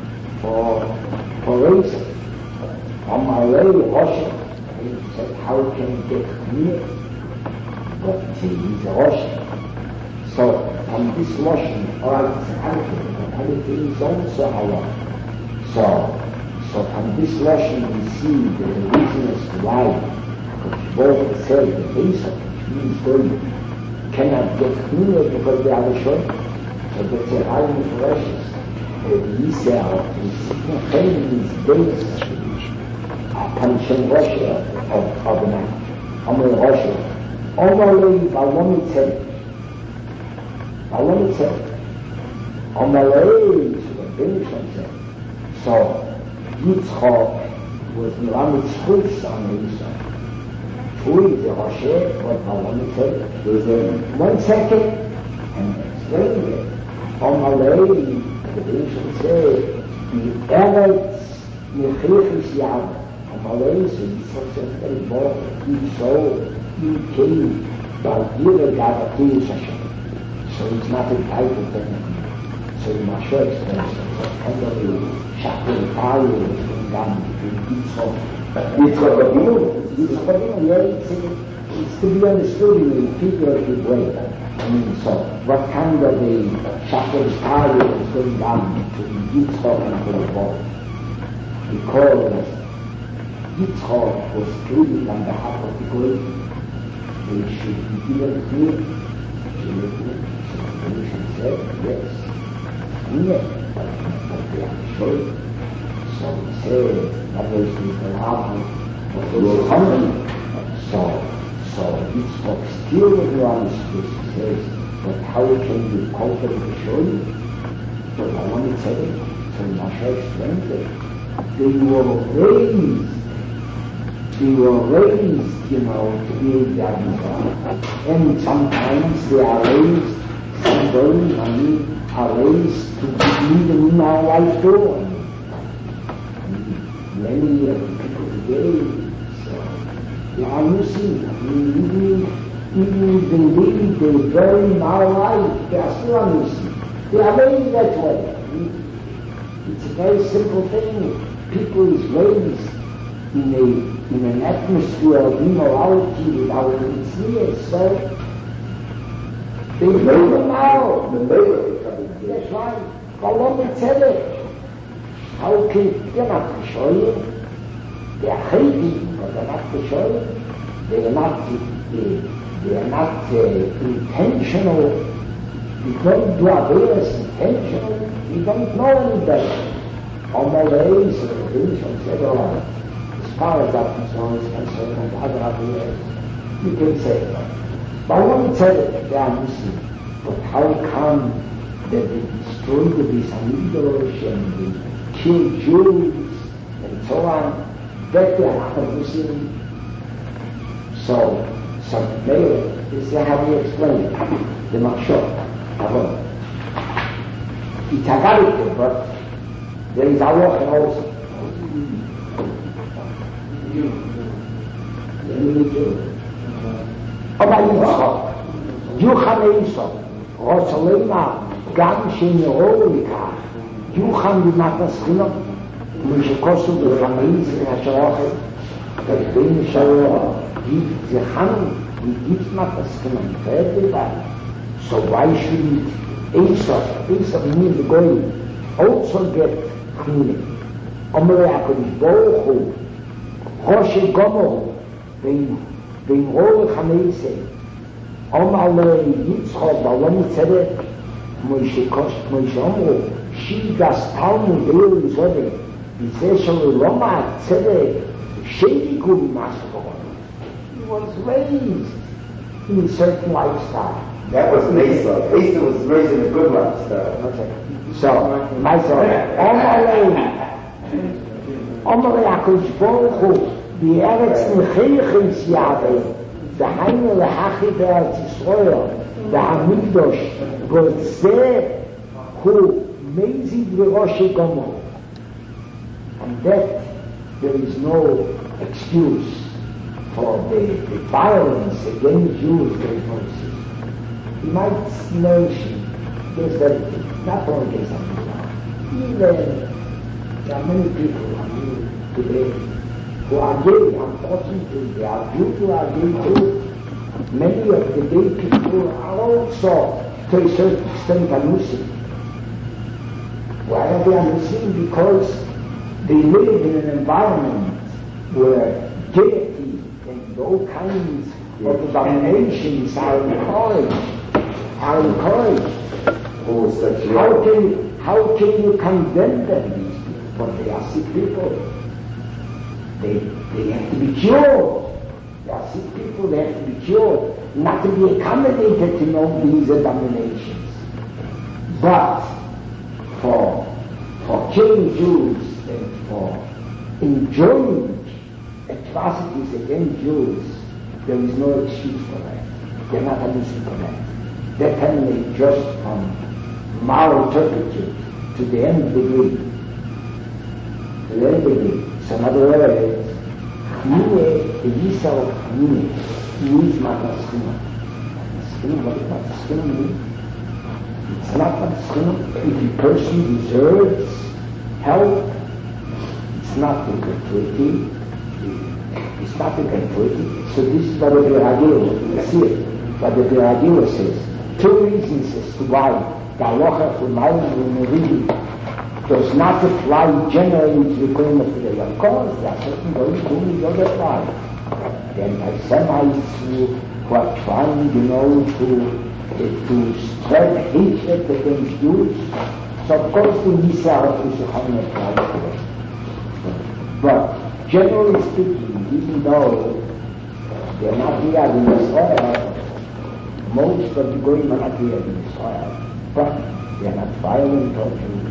for Esa. On my way, Roshel, he said, how can he get near? But he's a Roshel. So, from this motion, or it's anything is also halal. So from this motion we see that the reason as to why both said the base of which means going cannot get cleaner because they are short. So that's a high precious. Yisrael is defending his base punishing Russia of the night. Amr Russia. Only by one said I want to say, on my way to the finish line, so Yitzchak was Milamid's choice on Esau. Who the Roshé, what I want to say, is 1 second, and explain it. On my way, the finish line said, the Eretz Mechichis Yad. On my way, so Yitzchak said, very bold, he came by Yireh Gavatis Hashem. So it's not entitled technically. So in my show explains kind of a shackle fire between them, between Yitzchak Rabbeinu, yeah, it's to be understood in a figurative way. I mean, so what kind of a shackle fire is going on between Yitzchak and the boy? Because Yitzchak was pleading on behalf of the great, they should be given clear. The said, yes, yes, but they are sure. So he said, that was the Rabbi, but they were hungry. So Yitzchak still with around his face, he says, but how can you comfort the show? But I want to say, so Masha explained it, they were raised, you know, to be their and sometimes they are raised, somebody are raised to be them in our life too. And many of the people today, so they are missing. I mean, even believe they bury in our life, they are still missing. They are raised that way. I mean, it's a very simple thing. People is raised in an atmosphere of immorality without its so they bring them out. That's right. But tell it. How can they're not to show you? They are hating, but they're not to show you. They are not intentional. We don't do our best intentional. We don't know any better. On my way, so the Bishop said, all right. As far as that concern is concerned, and other ideas, you can say that. But I want to tell you that they are missing. But how come that they destroyed the Bisamidosh and they killed Jews and so on? That they are not missing. So maybe this is how we explain it. The Machshot, Avon. It's a character, but there is Allah also. Aber Yitzchak, Yuchan Esau, Rosalema, גם שנראו לכך, יוחם במתנסחינו, ומשקוסו בחמיץ והשרוחת, בין שלו, gibt sie Hand und gibt Matneschiנו, fertig war. So Beispiel, Esau mir begonnen, also get Chine. Omre HaKadosh Baruch Hu, Rosh Gomer, בין רוב חמייסה, אומר ליצחוק בעולם צדק, מוישה אמרו, שיגס תלמוד דיר יסודת, בזה שללומד צדק, שדיגו ממסו. He was raised in a certain lifestyle. That was Esau. Esau was raised in a good lifestyle. Okay. So, myself, Omre HaKadosh Baruch Hu, בארץ נחייכס יעבר, דהיינו להכי בארץ ישראל, והמקדוש, וזה הוא מזיד וראש גמור. And that there is no excuse for the violence against Jews very much. You might mention this that not only against them, even there are many people today who are gay, unfortunately, they are due to are gay too. Many of the gay people are also, to a certain extent, amusing. Why are they amusing? Because they live in an environment where gaiety and all kinds of abominations are encouraged. How can you condemn them, these people? But they are sick people. They have to be cured. They are sick people, they have to be cured, not to be accommodated to know these abominations. But for killing Jews and for enjoying atrocities against Jews, there is no excuse for that. They're not amusing for that. They're coming just from moral turpitude to the nth degree. To the nth degree. So in other words, Chine, the Yisa of Chine, needs Matneschiנו. What does Matneschiנו mean? It's not Matneschiנו. If a person deserves help, it's not a gratuity. It's not a gratuity. So this is what the Biragila, see it, what the Biragila says. Two reasons as to why the halacha for Malin and Meridi does not apply generally to the claim of today. Of course, there are certain those who don't apply. The anti-Semites who are trying, to spread hatred against Jews. So of course the Yisrael is a apply to them. But generally speaking, even though they are not here in Israel, most of the Goyim are not here in Israel, but they are not violent or Jews.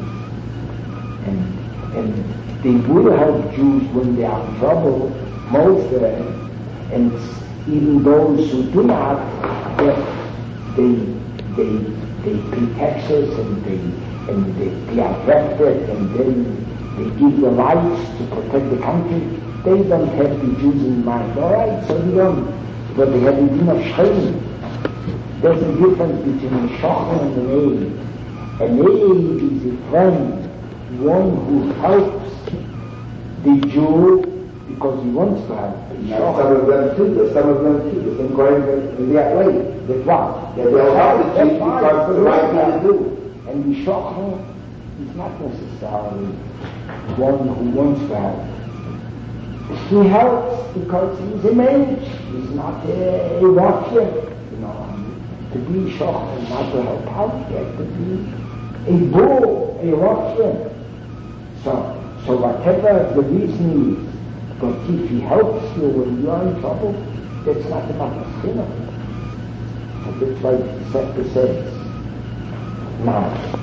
And they will help Jews when they are in trouble, most of them, and even those who do not, they pay taxes and they are drafted and then they give their lives to protect the country. They don't have the Jews in mind. All right, so they don't, but they have the din of Shechem. There's a difference between a Shochem and an Eid. An Eid is a friend, one who helps the Jew because he wants to help. Some of them too, the same going in their way. That's what? They'll help the Jews because it's the right thing to do. And the Shochem is not necessarily one who wants to help. He helps because he's a man. He's not a watcher. To be Shochem, not to help out, you have to be a bull, a watcher. So whatever the reason is, but if he helps you when you are in trouble, that's not about the sinner. So that's why the Sefer says. Now,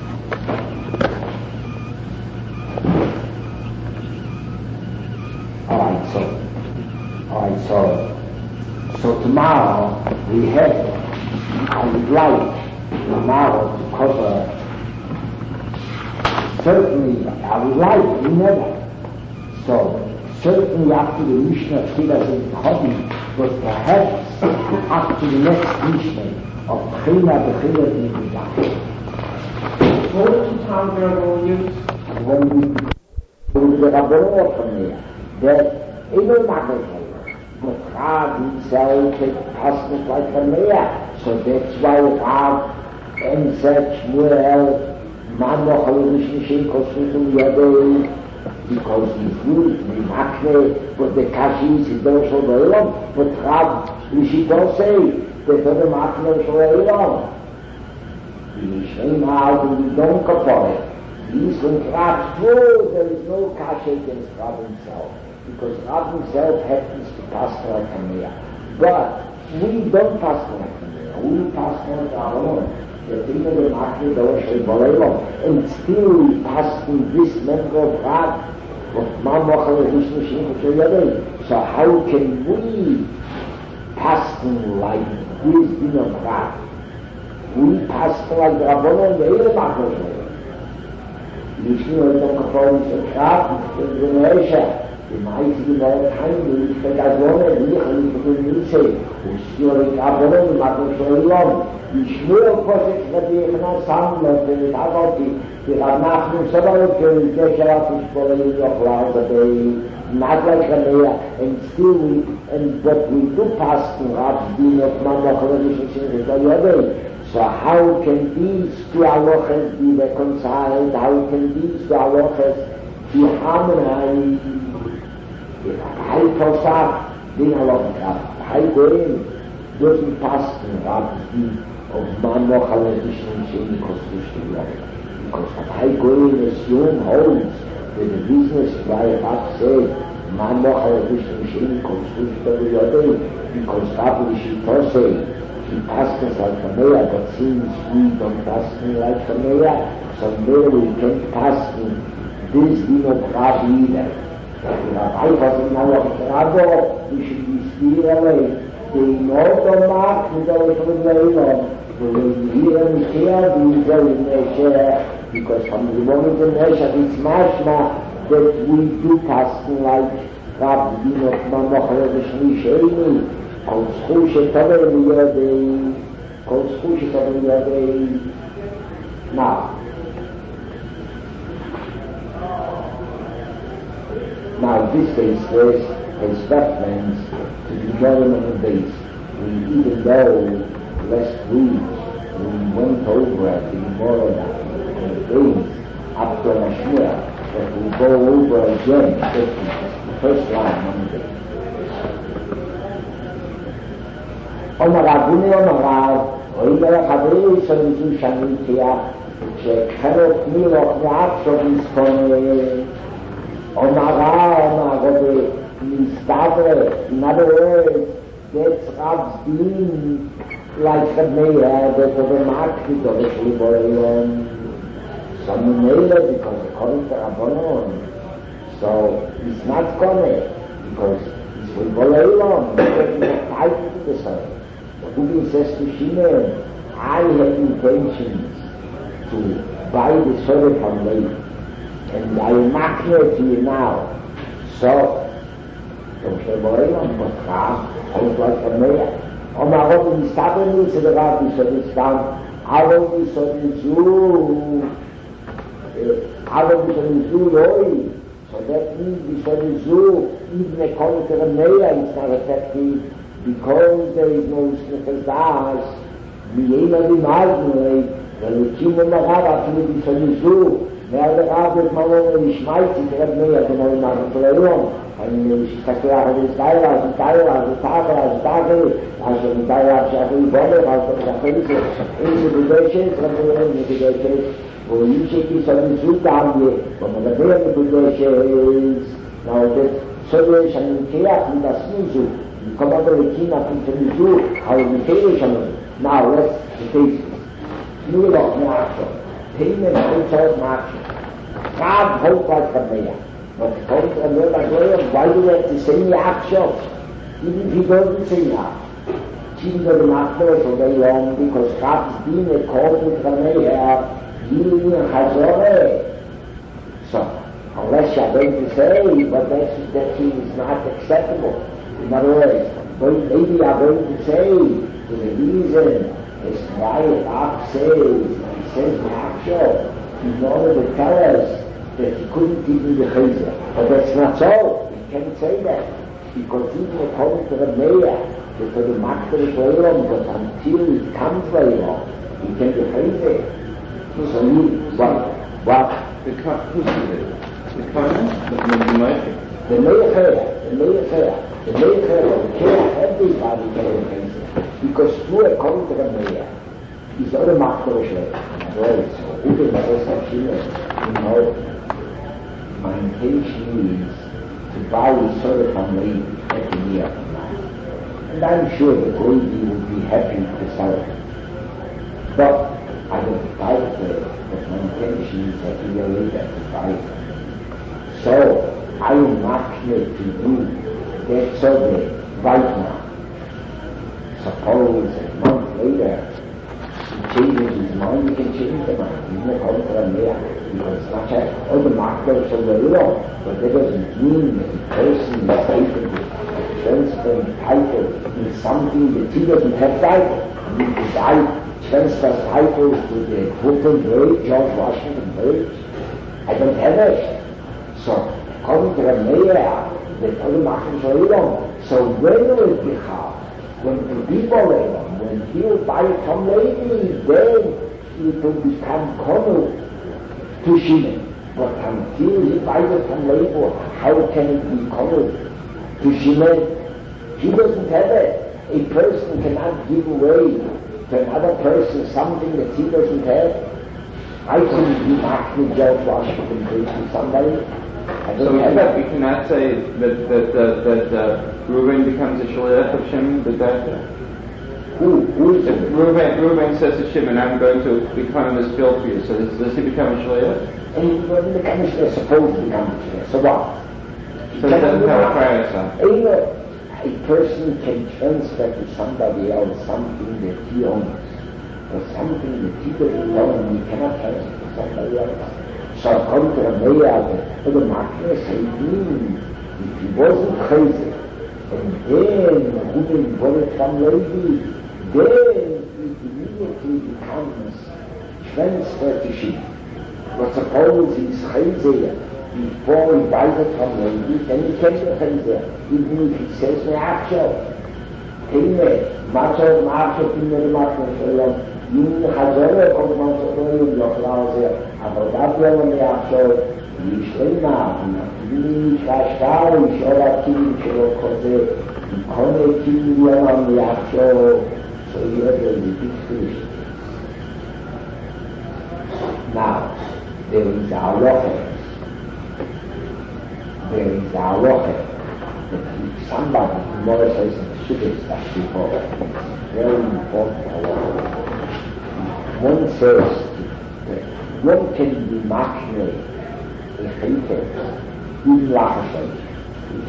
so tomorrow I would like tomorrow to cover. Certainly, I would like, never. So, certainly after the Mishnah Tfilas and Chodim, but perhaps after the next Mishnah of China, the China, shortest time they're going to use. When we get a better from here, that even Magazine, but Rav himself had passed like a mayor, so that's why Rav and such well, man noch halbischen Schenkosten Yadei, because he's good, we makne, but the Kashi is there so well, but Rav, we should not say, that the makne so well. We shame out and we don't compare it. He's when Rav true, there is no Kashi against Rav himself, because Rav himself happens to pass like a mayor. But we don't pass like a mayor, we pass like our own. The thing of the market and still we pass in this member of Rav, so how can we pass like this thing of Rav? We pass like the Rabbanon and the Eile Market. You see what the Kapol is a Rav, the Reisha, the mighty more time, the Pegazone, the Lichan, who see what the Rabbanon, the Market. ישמעו פוסק רבי יחנן סמלת ונתעבותי אנחנו סברות כדי שלך תשפורים יוכלה כדי נעדלה כנראה and still we and what we do pass to Rav Din of Mamma so how can these two halachas be reconciled? How can these two halachas be harmonized? High Tosaf Din halachas High Goyim doesn't pass to Rav Din of Mamma Chaladishn because High Goyim assume holds that the business by Rav said Mamma Chaladishn because Rav Lishitose he passed us like a mayor, but since we don't pass me like a mayor, so there we can't pass me this din of Rav either. If Rabbi was in our Rabbo, we should be still away. They know the mark without the because from the moment in Nesha it's mashma that we do pass like Rav Din of Mamma Chaladishn כל זכות שתבר לידי, כל זכות שתבר לידי. Now this case has reference to the Gemara on the base. We even though last week we went over the Gemara on the base up to Mashmur, that we go over again, the first line on the base. אומר רבוני אומר רב, אוי דרך חברי שניזו שאני תיח, שחלוק מילוך ועכשיו נספונה, אומר רב, מסתבר, in other words, that's Rav's being like a mayor, that of a market of a Shliboyon, some mayor because according to Rabbanon, so it's not gonna, because it's Shliboyon, it's tied to the sun. Who says to Shimon, I have intentions to buy the soda from you, and I am not here to you now. So, don't say, but hold like a mayor. On my own, we started me to the rabbi, so it's down. I will be so Zoo. I will be so Zoo, so that means we so Zoo, even according to the mayor, it's not effective. Because there is no sniffers das, we ain't of the margin, when we came on the Rav, after we saw the zoo, now the Rav is my own, and he schmeißt it, and me, at the moment, I'm for a room, and she said, I have this dialogue, the Tagel, as the dialogue, she has a brother, as the Tagel, into the Deutsches, into the Deutsches, wo you check this on the zoo down here, when the very good Deutsches, now that Solution in Chaos, with a snooze. Come over the king up into the zoo, how is the creation? Now let's face it. You look no action. Payment inside action. God holds like a mayor. But holds a little like why do you have to say the action? Even if he doesn't say that. Even though the master is so very long, because God's being a cause with the mayor, you Hazore. So, unless you're going to say, but that is not acceptable. In other words, maybe I'm going to say the reason is why Rav says, he says the actual, in order to tell us that he couldn't even be chayzer. But that's not so. He can't say that. Because even according to the mayor, that the master is Leilam, but until it comes Leilam, he can be chayzer. So what? The Kohen? The Moshe? The mayor, everybody can be chayzer. Because through according to the mayor, he's not a master of Leilam. Well, so even the rest of Chile, my intention is to buy a sort of family at the year from now. And I'm sure the Goldie would be happy to sell it. But I don't buy it but my intention is that a year later to buy it. So I am not here to do that survey right now. Suppose a month later he changes his mind, he can change the mind. He's not going to run there. Because not that all the markers are very long, but that doesn't mean that the person is able to transfer title in something that he doesn't have title. I mean, the guy transfers titles to the Brooklyn Bridge, George Washington Bridge. I don't have it. So, according to the mayor, that all the markers are very long. So when will it be hard? When the people are long, when you buy it from lady, then it will become common to Shimon. But until he buys it from labor, how can it be called to Shimon? He doesn't have it. A person cannot give away to another person something that he doesn't have. I couldn't be Martin George Washington to somebody. I don't have it. We cannot say that Reuben becomes a shaliach of Shimon. Who is it? Reuben says to Shimon, I'm going to become this field for you. So does he become a shaliach? And he doesn't become a shaliach, supposed to become a shaliach. So what? So it doesn't have a prior son. A person can transfer to somebody else something that he owns, or something that he doesn't own, he cannot transfer to somebody else. So according to the mayor, the markers say, if he wasn't crazy, and then Reuben bought it from lady, then it immediately becomes transferred to Shimon. But suppose he's crazy before he buys it from lady, then he can't be crazy. Even if he says, Me'achshav, Me'achshav, אם חזרה כל מה שאומרים יוכלה זה עבודת יום מעכשיו ישלמה נתביני כשאשתר ישאול הקים שלו כזה יקונה קים יום מעכשיו so you have a big fish. Now there is a halacha that if somebody more says in the sugar stuff before very important halacha. One says that one can be makne a chayfer in lachashay. You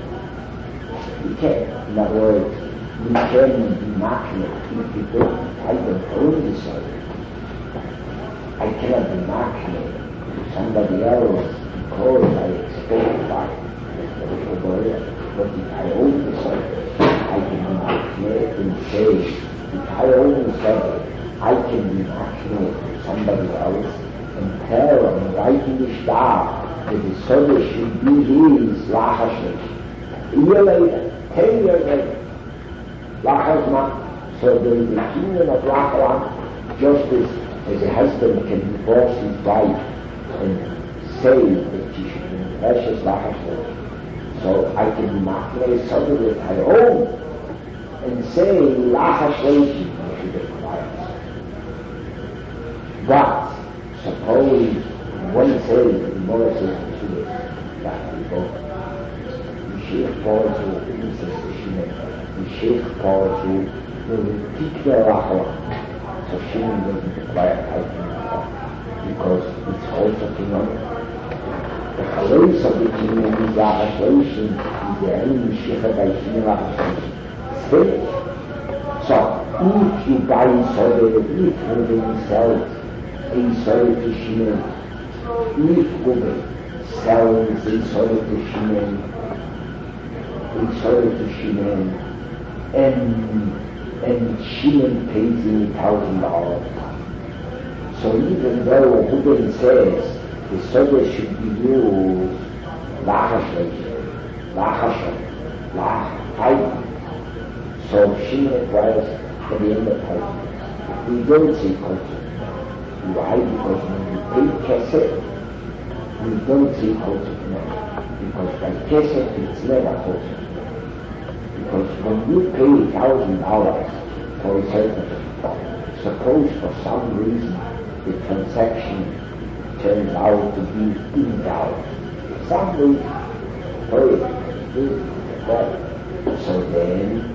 can. In other words, you can be makne if you don't try them own the soul. I cannot be makne to somebody else because I expect by but if I own the soul, I can be makne and say, if I own the soul, I can be makne to somebody else and tell and write in the star that the soul should be his lachashay. A year later, 10 years later, lachasma, so there is the kingdom of lachalam, just as a husband can divorce his wife and say that she should be precious lachashay. So I can be makne somebody that I own and say lachashay should acquire. But suppose one says in Morris says that we both the Sheikh calls you the Sheikh calls you the particular Rachel, so Shimon doesn't acquire title because it's also kingdom. The chalais of the kingdom is Rachel is the only Sheikh by Shimon Rachel. So if you buy Sodeh, if Reuben sells a Sodeh to Shimon, if Reuben sells a Sodeh to Shimon, and Shimon pays him $1,000. So even though Reuben says the Soda should be used so Shimon requires for the end of time. We don't say culture. Why? Because when you pay Kesef, we don't say culture now. Because by Kesef it's never culture. Because when you pay $1,000 for a certain, suppose for some reason the transaction turns out to be invalid. For some reason, so then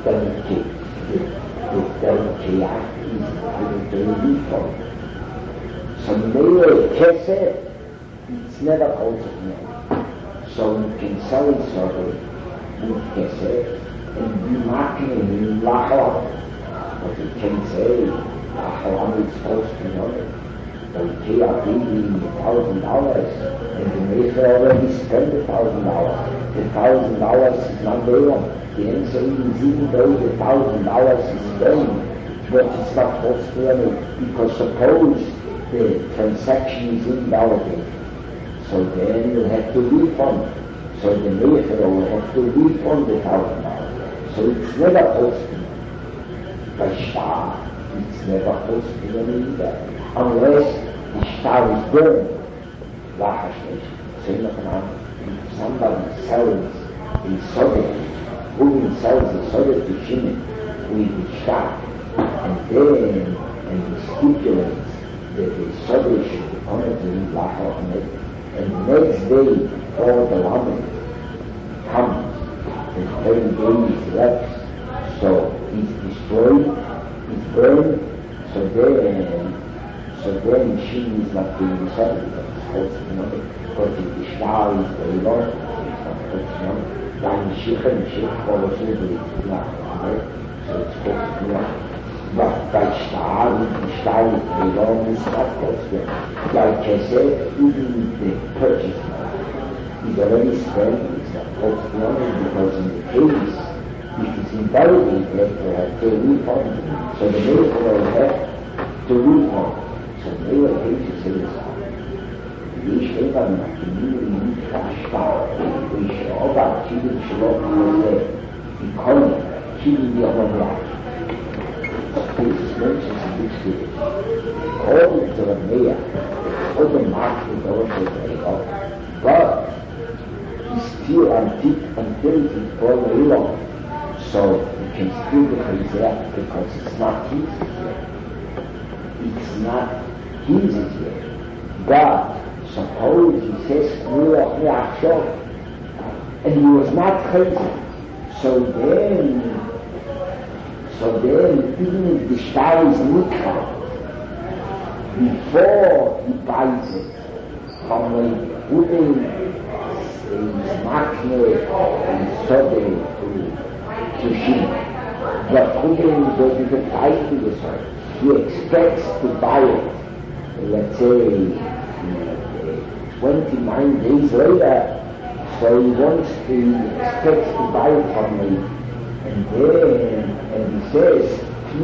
the act is the refund. So Meir Kesef, it's never culture now. So you can sell it with Kesef and be marketing in Lachalam. But you can say Lachalam is supposed to know it. So Kia gave him $1,000 and the Meir already spent $1,000. The $1,000 is not there. The answer is even though the $1,000 is spent, but it's not possible because suppose the transaction is invalidated. So then you have to refund. So the Meir will have to refund the $1,000. So it's never possible. By Shtar, it's never possible either. Unless the Shtar is burned. So if somebody sells a soda, who sells a soda to Shimon with the Shtar, and he stipulates that the soda should be honored to him and the next day all the Lamed comes and 30 days left, so he's destroyed, he's burned, so then Shimon is not doing the soda because it's supposed to be honored. But if the Shtar is very long, it's not supposed to be honored. Then Shich follows it, it's not honored, so it's supposed to be honored. But by Shtar is very long, it's not supposed to be honored. Like Kesef, even the purchase money is already spent, it's not supposed to be honored because in the case, if it's invalidated, they have to refund. So the Meir will have to refund. So they will have to say this. We should have a community Shtar. We should have a community Shtar. Economy, community of this mentions in this case. According to the Meir, all the market is also very up. But it's still until it's very long. So you can still get that because it's not his yet. It's not his yet. But suppose he says, and he was not crazy. So then even if the Shtar is nikra, before he buys it from a putting his makne and soda to Shimon, but putting doesn't tie to the soda. He expects to buy it, let's say, 29 days later, so he expects to buy it from me, and he says,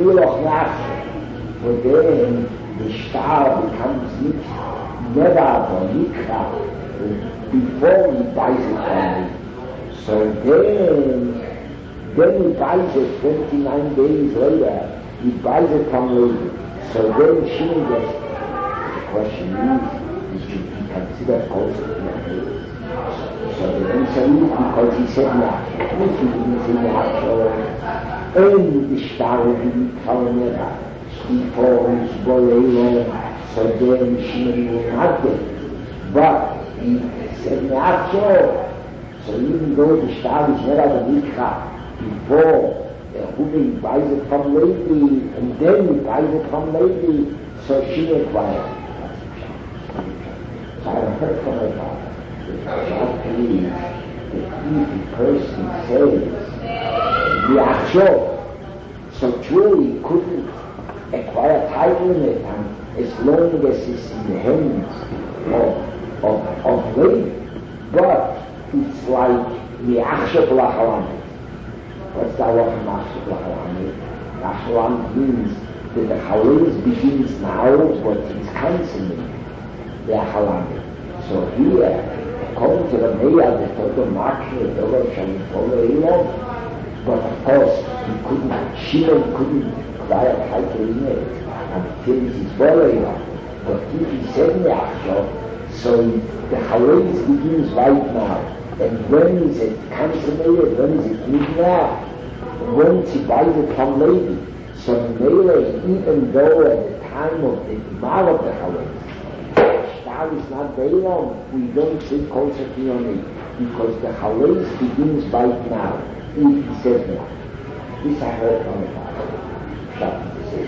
but then the Shtar becomes never before he buys it from me. So then he buys it 29 days later, he buys it from me. So then Shimon gets, the question is, should be considered also so the answer is because he said if he didn't say and the Shtar will be Kalamera before his Borelo, so then Shimon will not get it. But he said so even though the Shtar is never the Mikra before Reuben buys it from lady and then he buys it from lady, so she acquires it. So I heard from my father that God believes that if a person says, so truly couldn't acquire title in it, and as long as it's in the hands of lady, but it's like Mi'achshav Lachalamit. What's the word Mi'achshav Lachalamit? Lachalamit means that the Chalais begins now, but he's cancelling the Halami. So here, according to the Meir, the total market, the Torah shall follow Elon, but of course, Shimon couldn't acquire Haikeline until his following. But if he said Neachshov, so the Chalais begins right now. And when is it consummated? When is it midnight? When it's divided from Levi. So Melee, even though at the time of the Gemara of the Chalais, Shtar is not very long, we don't say Kol Shekhioni, because the Chalais begins right now. If he says now. This I heard from the Father. Shtar to say.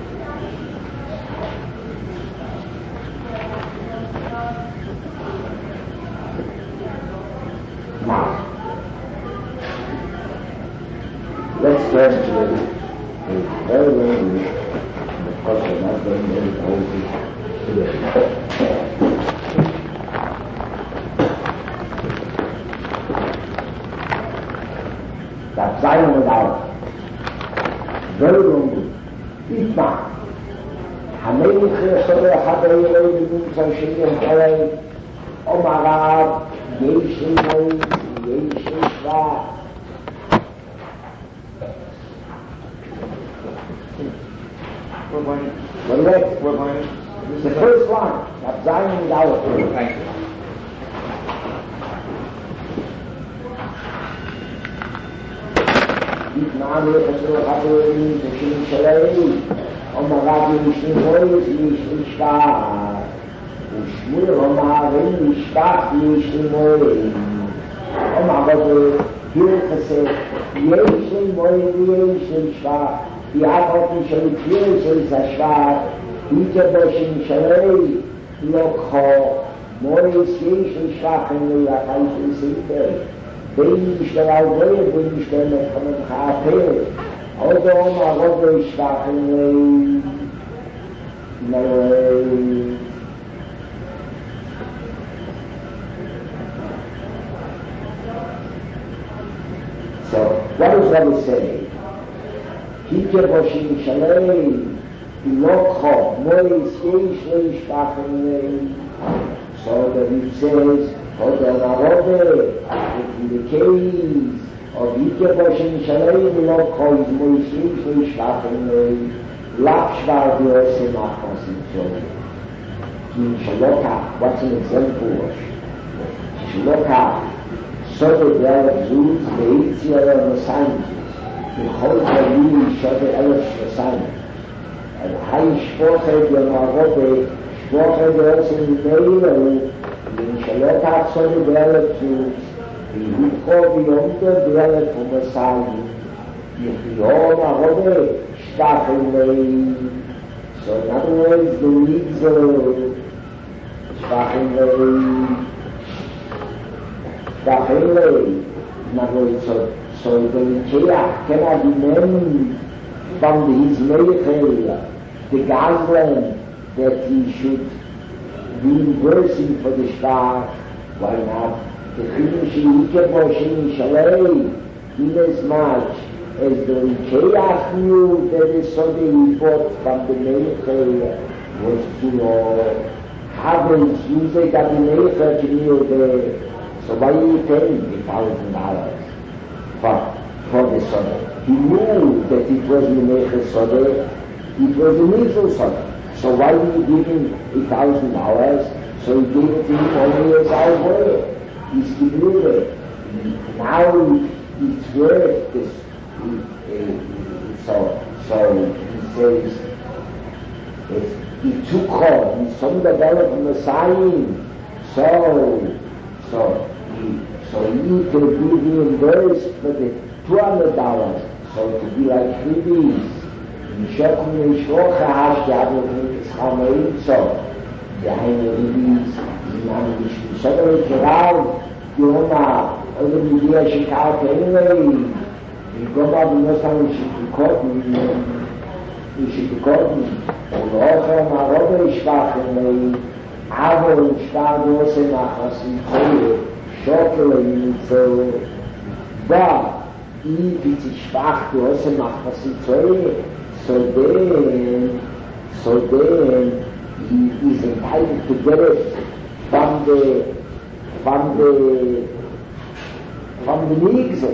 Now, let's turn to the very long week, because we're not going to the whole week today. That's Zion without very long week. Itma, Hamelech Yisrael Hadei Eloi Nimtza Sheni Hadei Omarav Yeshin Mois Yeshin Shva. We're going The first one, that Zion is our first. Thank you. Itma'am Yechazor Hadorim Teshim Shalei Omarav Yeshin Mois Yeshin Shva Ushmur Omarim Yishbach Yeshin Mois Omarav Yechazor Yeshin Mois Yeshin Shva Die Antworten schon mit dir, so ist er schwach. Hinterboschen Schalei, Lokho, Mois, Jeschen, Schwachen, Leachais, und Sinter. Bin ich der Algoye, bin ich der Mechanen, Chapel. Oder Omarove, Schwachen, So, what does Rabbi say? Hinterboschen Schalei, Lokho, Mois, Jeschen, Schwachen, so that it says, Oder Narode, in the case of Hinterboschen Schalei, Lokho, is Mois, Jeschen, Schwachen, Lapschwar, the Ose, Machos, and so. In Shaloka, what's an example of Shaloka? So that there are Jews, the Eitzia, and the scientists. בכל דברים שווה 1,000. על היי שפוחד ימרודה, שפוחד עושים מילאו, לממשלות העצוני באלפות, ויהוכו ויומדו באלף ומסעים, יחיו מרודה, שפחים לי. So in other words, the needs of שפחים לי. In other words, so the Messiah cannot be named from his miracle, the Gazlan, that he should be reimbursing for the star. Why not? The Chinushi Hinterboschen Shalei, inasmuch as the Messiah knew that the Sode he bought from the miracle was to have his music at the miracle to kneel there. So why you paying $1,000? For the Sode. He knew that it was Menechel Sode, it was a neutral Sode. So why did he give him $1,000? So he gave it to him only as our word. He's giving it. Now it's worth this. So he says, he took her, he some developed from the sign. So he could be reimbursed for the $200, so to be like freebies. In Shokum Yishrocha Hashgabu Chamein so the freebies in Amish Sodom Kiral Yoma other media Chicago anyway. You go up and know something you should be caught me. Und Ocha Marobe Ishvachen Avo Ishvachen Ose Machasim Koye Schokel so da if it's schwach, du hast macht was sie soll, So then he is entitled to get it from the Nigzel,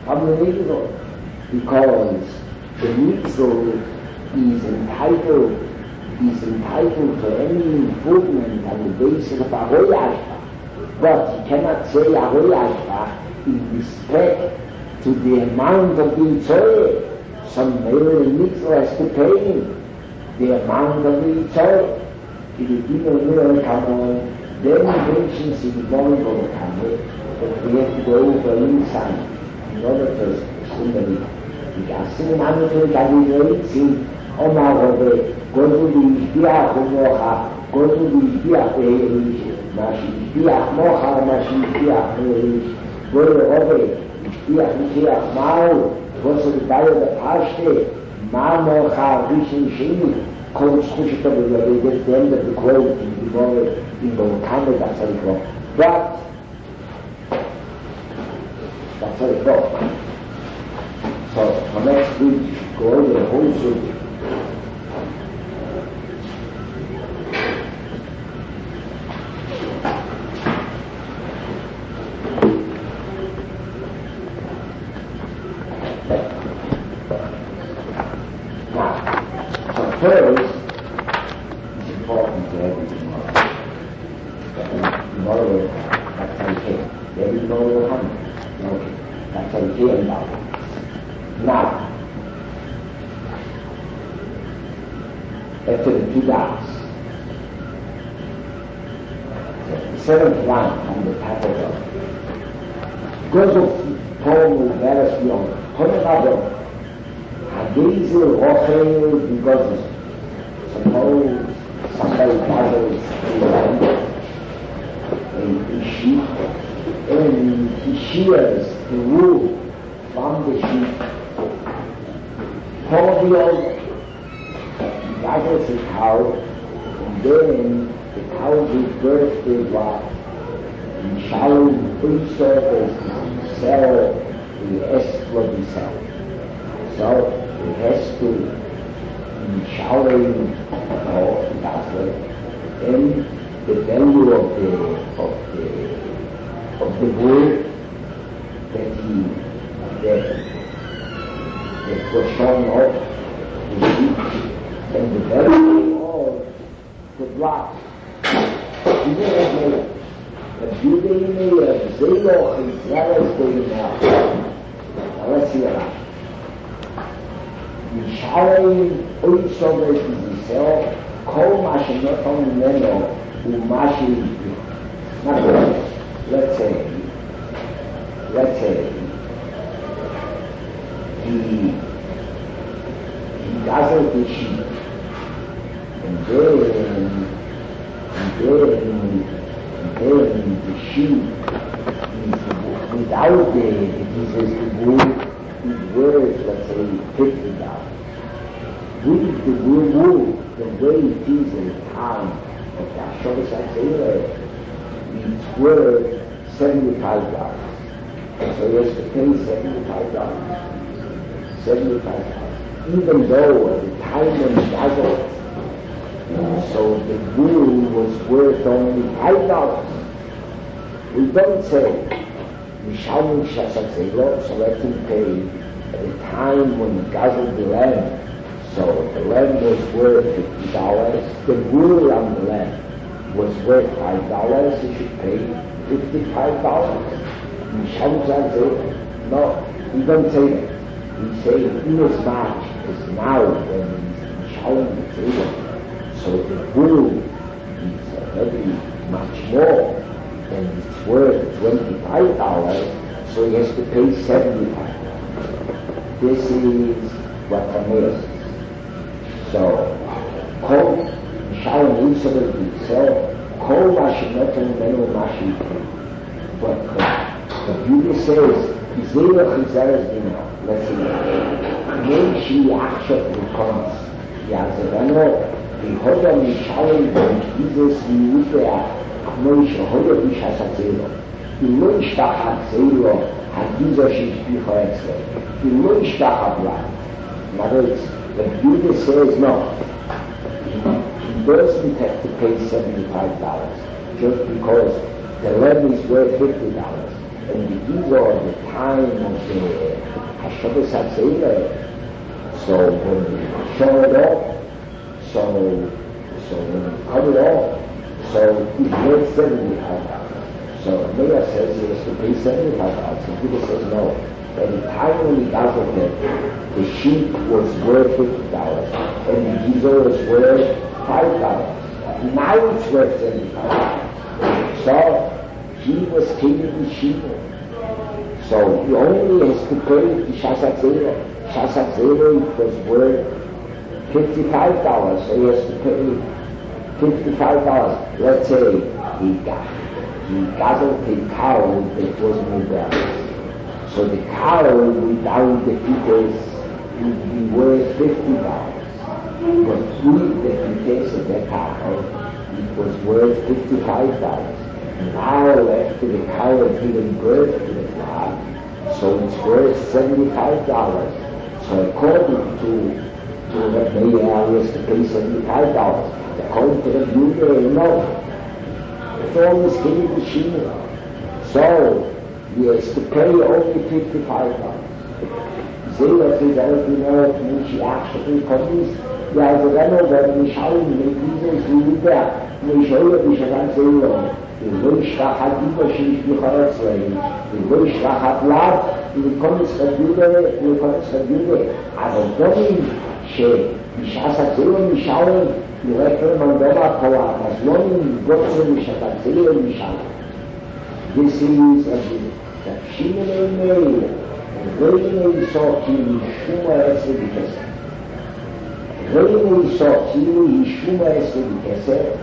because the Nigzel is entitled to any improvement on the basis of Ahoy Ashpa, but he cannot say Ahoy Ashpa in respect to the amount of the Yitzhak. Some male Nigzel has to pay him the amount of the Yitzhak. If the people come on, then the mentions in the morning of the Kameh, but we have to go over inside in order to somebody. We can see an amateur that we wait in Omar Hove, go to the Ishbiach Mocha, go to the Ishbiach Be'erish, Mashi Ishbiach Mocha, Mashi Ishbiach Be'erish, go to Hove, Ishbiach Mishiach Mao, go to the Bayo the Pashte, Ma Mocha, Rishin Shini, Cold Squished over the way, get the end of the quote in the morning, in the Kamet, that's how it goes. But that's how it goes. So for next week, you should go over the whole subject. Now, so first, it's important to have it tomorrow. That's how you can. Every tomorrow will come. Okay. That's how you can about it. Now, after the 2 dots, the 7th line from the top of the goes of poem with various beyond. Honeyado, Hadizel Rochel, because suppose somebody gathers the land and he shears the wool from the sheep. Cordial gathers the cow, and then the cow gives birth to a drop. And Shaul resurfaces sell the esclavy cell. So it has to be showering or and the value of the wood that was shown off the sheep, and the value of the block. The beauty of Zelo is that is going now. Now let's see what happens. The showering also is himself, Kol Mashimoton Meno, Umashi. Now let's say he gathered the sheep, and then the sheep without the wool, it was, let's say, 50 dollars. With the wool, the way it is in the time of the Ashores Azera, it's worth $75. So he has to pay $75. Even though at the time when he gathered, so the wool was worth only $5. We don't say, Mishalmin Shasazelo, so let him pay at the time when he gathered the land. So the land was worth $50, the wool on the land was worth $5, he should pay $55. Mishalmin Shasazelo, no, we don't say that. We say inasmuch as now when Mishalmin Shasazelo, so the wool is already much more, and it's worth $25, so he has to pay $75. This is what the mayor says. So, Kol Mishalmin Yisrael himself, Kol Mashimoton Menu Mashi. But the Buddha says, Zero Chizaras Dina, let's see, Menshi Achshav Rukonis, Yazavano, Behoda Mishalmin Jesus Yudea, Moish Hoda Bishasazelo. The Moish Tachazelo had Jesus Shishbicha Etzle. The Moish Tachabla. In other words, The Buddha says no. He doesn't have to pay $75 just because the land is worth $50. And these are the time of the Hashabas HaTzeilah. So when you show it off, so when you cut it off, so it's worth $75. So Leah says he has to pay $75. And Buddha says no. At the time when he got it, the sheep was worth $50 and the geezer was worth $5. Now it's worth $75. So he was killing the sheep. So he only has to pay the Shas HaTzeilah. Shas HaTzeilah was worth $55, so he has to pay $55. Let's say he gathered the cow that was Mubarak. So the cow without the fetus would be worth $50. But with the fetus of the cow, it was worth $55. Now after the cow had given birth to the flock, so it's worth $75. So according to Rabbi Meir, he has to pay $75. According to the Buddha, no. It's always giving the Shina. So he has to pay only $55. Zela says, I don't know when she actually comes. Ja, also dann noch, wenn wir schauen, mit dieses Lieder, wir schauen, wie schon ganz Zela. Die Wunschrach hat Überschicht, die Chorazwein. Die Wunschrach hat Lab, die kommt es vergüte. Aber dann, ich hasse Zela, wir schauen, die Rechte man Doma Koa, das Lohnen, Gott sei Dank, ich habe Zela, wir schauen. This is the Shimon Meir, Reine Soki, Shuma Esedikese. Reine Soki, Shuma Esedikese,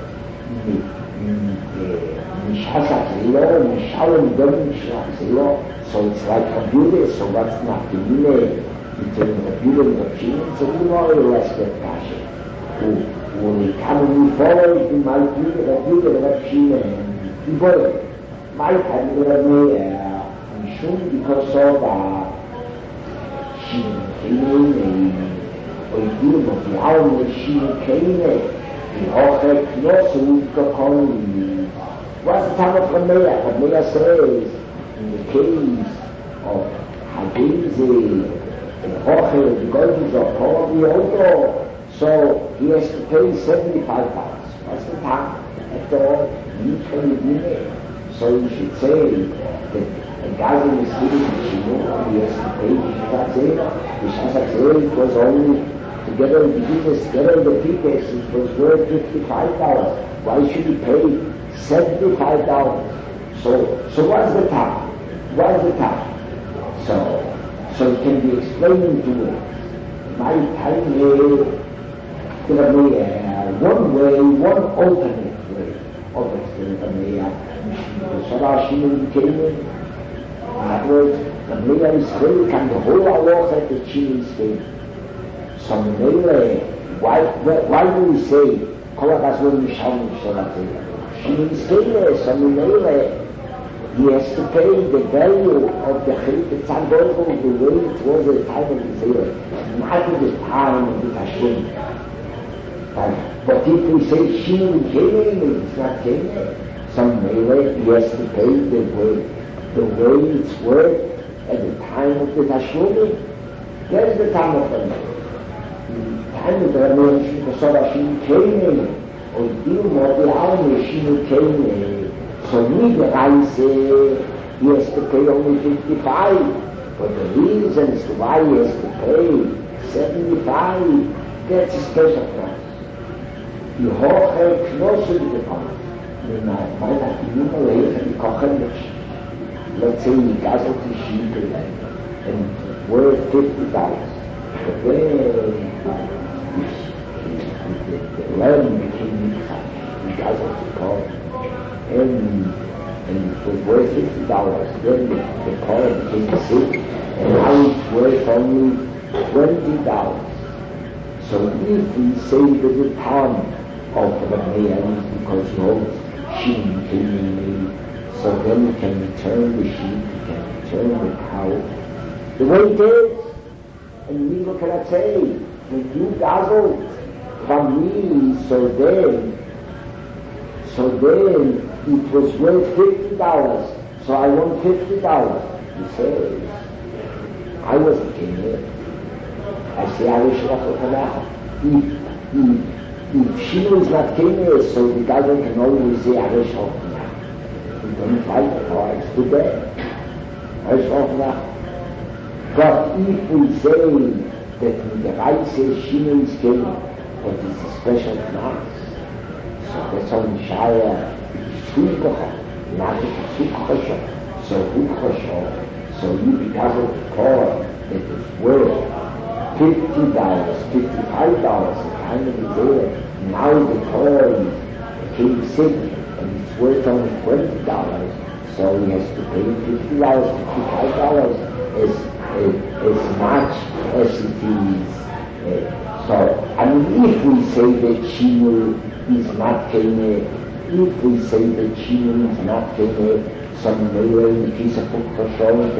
Mishasa Zelo, Mishalom Dom Zelo. So it's like a Buddha, so what's not the Buddha, between the Buddha and the Shimon, so we more or less get passion. When we come and we follow, we might do the Buddha and the Shimon, we follow. My time is because of she came in the hour she came in Hochek Knossen what's the time of Rameya? Rameya says in the case of Hadize in Hochek the Goldies are probably older, so he has to pay $75. What's the time? After all, he can be. So you should say that a guy in the city, he has to pay the Shas it was only together with the business, together with the people, it was worth $55. Why should he pay $75? So what's the time? What is the time? So it can be explained to me. My time is one way, one alternate way of explaining the Sarah Shimon came in. In other words, the Meir is very kind of whole Allah at the Shimon state. So Meir, why do we say Kolakaswan Misham Shalatzei? Shimon state, so Meir, he has to pay the value of the Chilip Tzandorgo the way it was at the time of the Zera, not at the time of the Tashlim. But if we say Shimon came in, it's not came in. Some Meir, he has to pay the way it's worth at the time of the Tashlumin. There's the time of the Meir. The time of the Meir, the Sarah Shimon came in, or the Alme Shimon came in. So Niederreise, he has to pay only 55. But the reasons why he has to pay 75, that's a special price. Die Hochheit Knossen bekommen. Meine Kinder leben, die kochen nicht. Let's say you guzzle the sheep and worth $50. But then the lamb became you guzzle the corn. And it was worth $50. Then the corn became sick, and now it's worth only $20. So if we say that the time of the Meir because no Shimon came in, so then we can return the sheep, we can return the cow the way it is. And we cannot say when you dazzled from me, so then it was worth $50, so I won $50. He says, I wasn't king there. I say, I wish not for that. If Shimon's not king there, so the guy can always say, I wish not for that. He doesn't fight the cards today. I wish not for that. But if we say that the right says Shimon's king, but it's a special class, so that's on Shaya, Sukaha, not just Sukhasha, so Hukhasha, so you because of the car that is worth $50, $55, the kind of is there. Now the car came sick and it's worth only $20, so he has to pay $50, $55 as much as it is. So, I mean, if we say that Shinu is not Kene, if we say that Shinu is not Kene, some layer in the case of Pukhasho,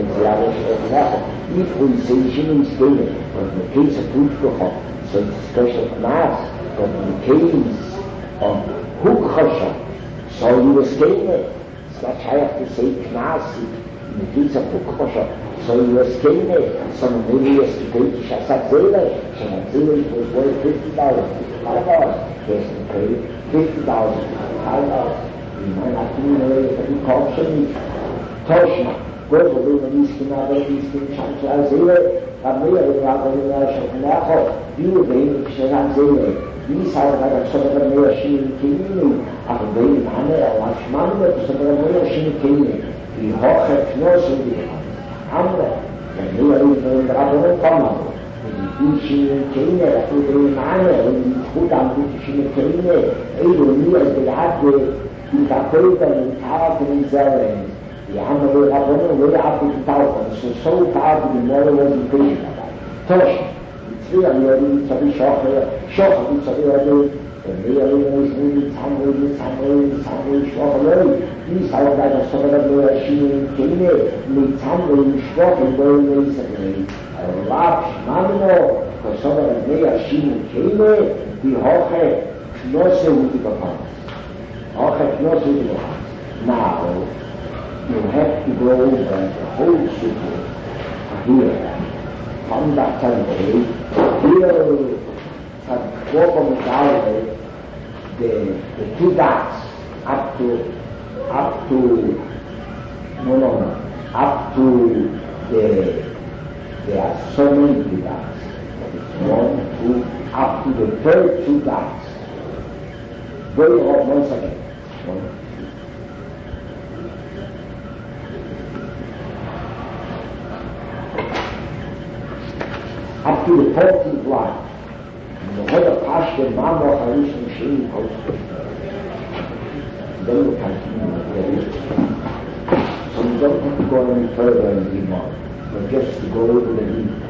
if we say Shinu is Kene, but in the case of Pukhasho, so it's a special class, but in the case of Pukhasho, so he was Kene, it's not I have to say Knas, in the case of Pukhasho, so he was Kene, so maybe he has to pay to Shasadzele, Shasadzele was worth $50, $55, he has to pay $50, $55. You might have to know that he calls him Toshma. Goes away when he's going to be Shasadzele, but we are going to Shasadzele, you will be Shasadzele. These are like some of the more Shin Kini, and the way in Hane, or Lashman, but some of the more Shin Kini. The Hochek knows the Hamlet, and they are in the Rabban Kamar. The Shin Kini, the food in Hane, and the food on the Shin Kini, even as the Hake, the Kapota, and the Tark and the Zerens, the Hamlet Rabban, way up in the Talcon, so far to the more was the patient about it. Tosh. Really, it's a bit shock, it's a really, and really, it's hungry, shock already. These are like a sort of a shooting king, it's hungry, shock, and very recently. A large mammo, because some of them are shooting king, the Hoche, no so with the Papas. Hoche, no so with the Papas. Now, you have to go over the whole city here. From that time, here at Walk Galway, the two dots up to there are so many two dots. It's 1, 2, up to the third two dots. Very hard once again. 1, up to the 14th line. And the head of Pashto, Mamo, Harish, and Shiri posted. Then we continue. So we don't have to go any further in the Imam, but just to go over the lead.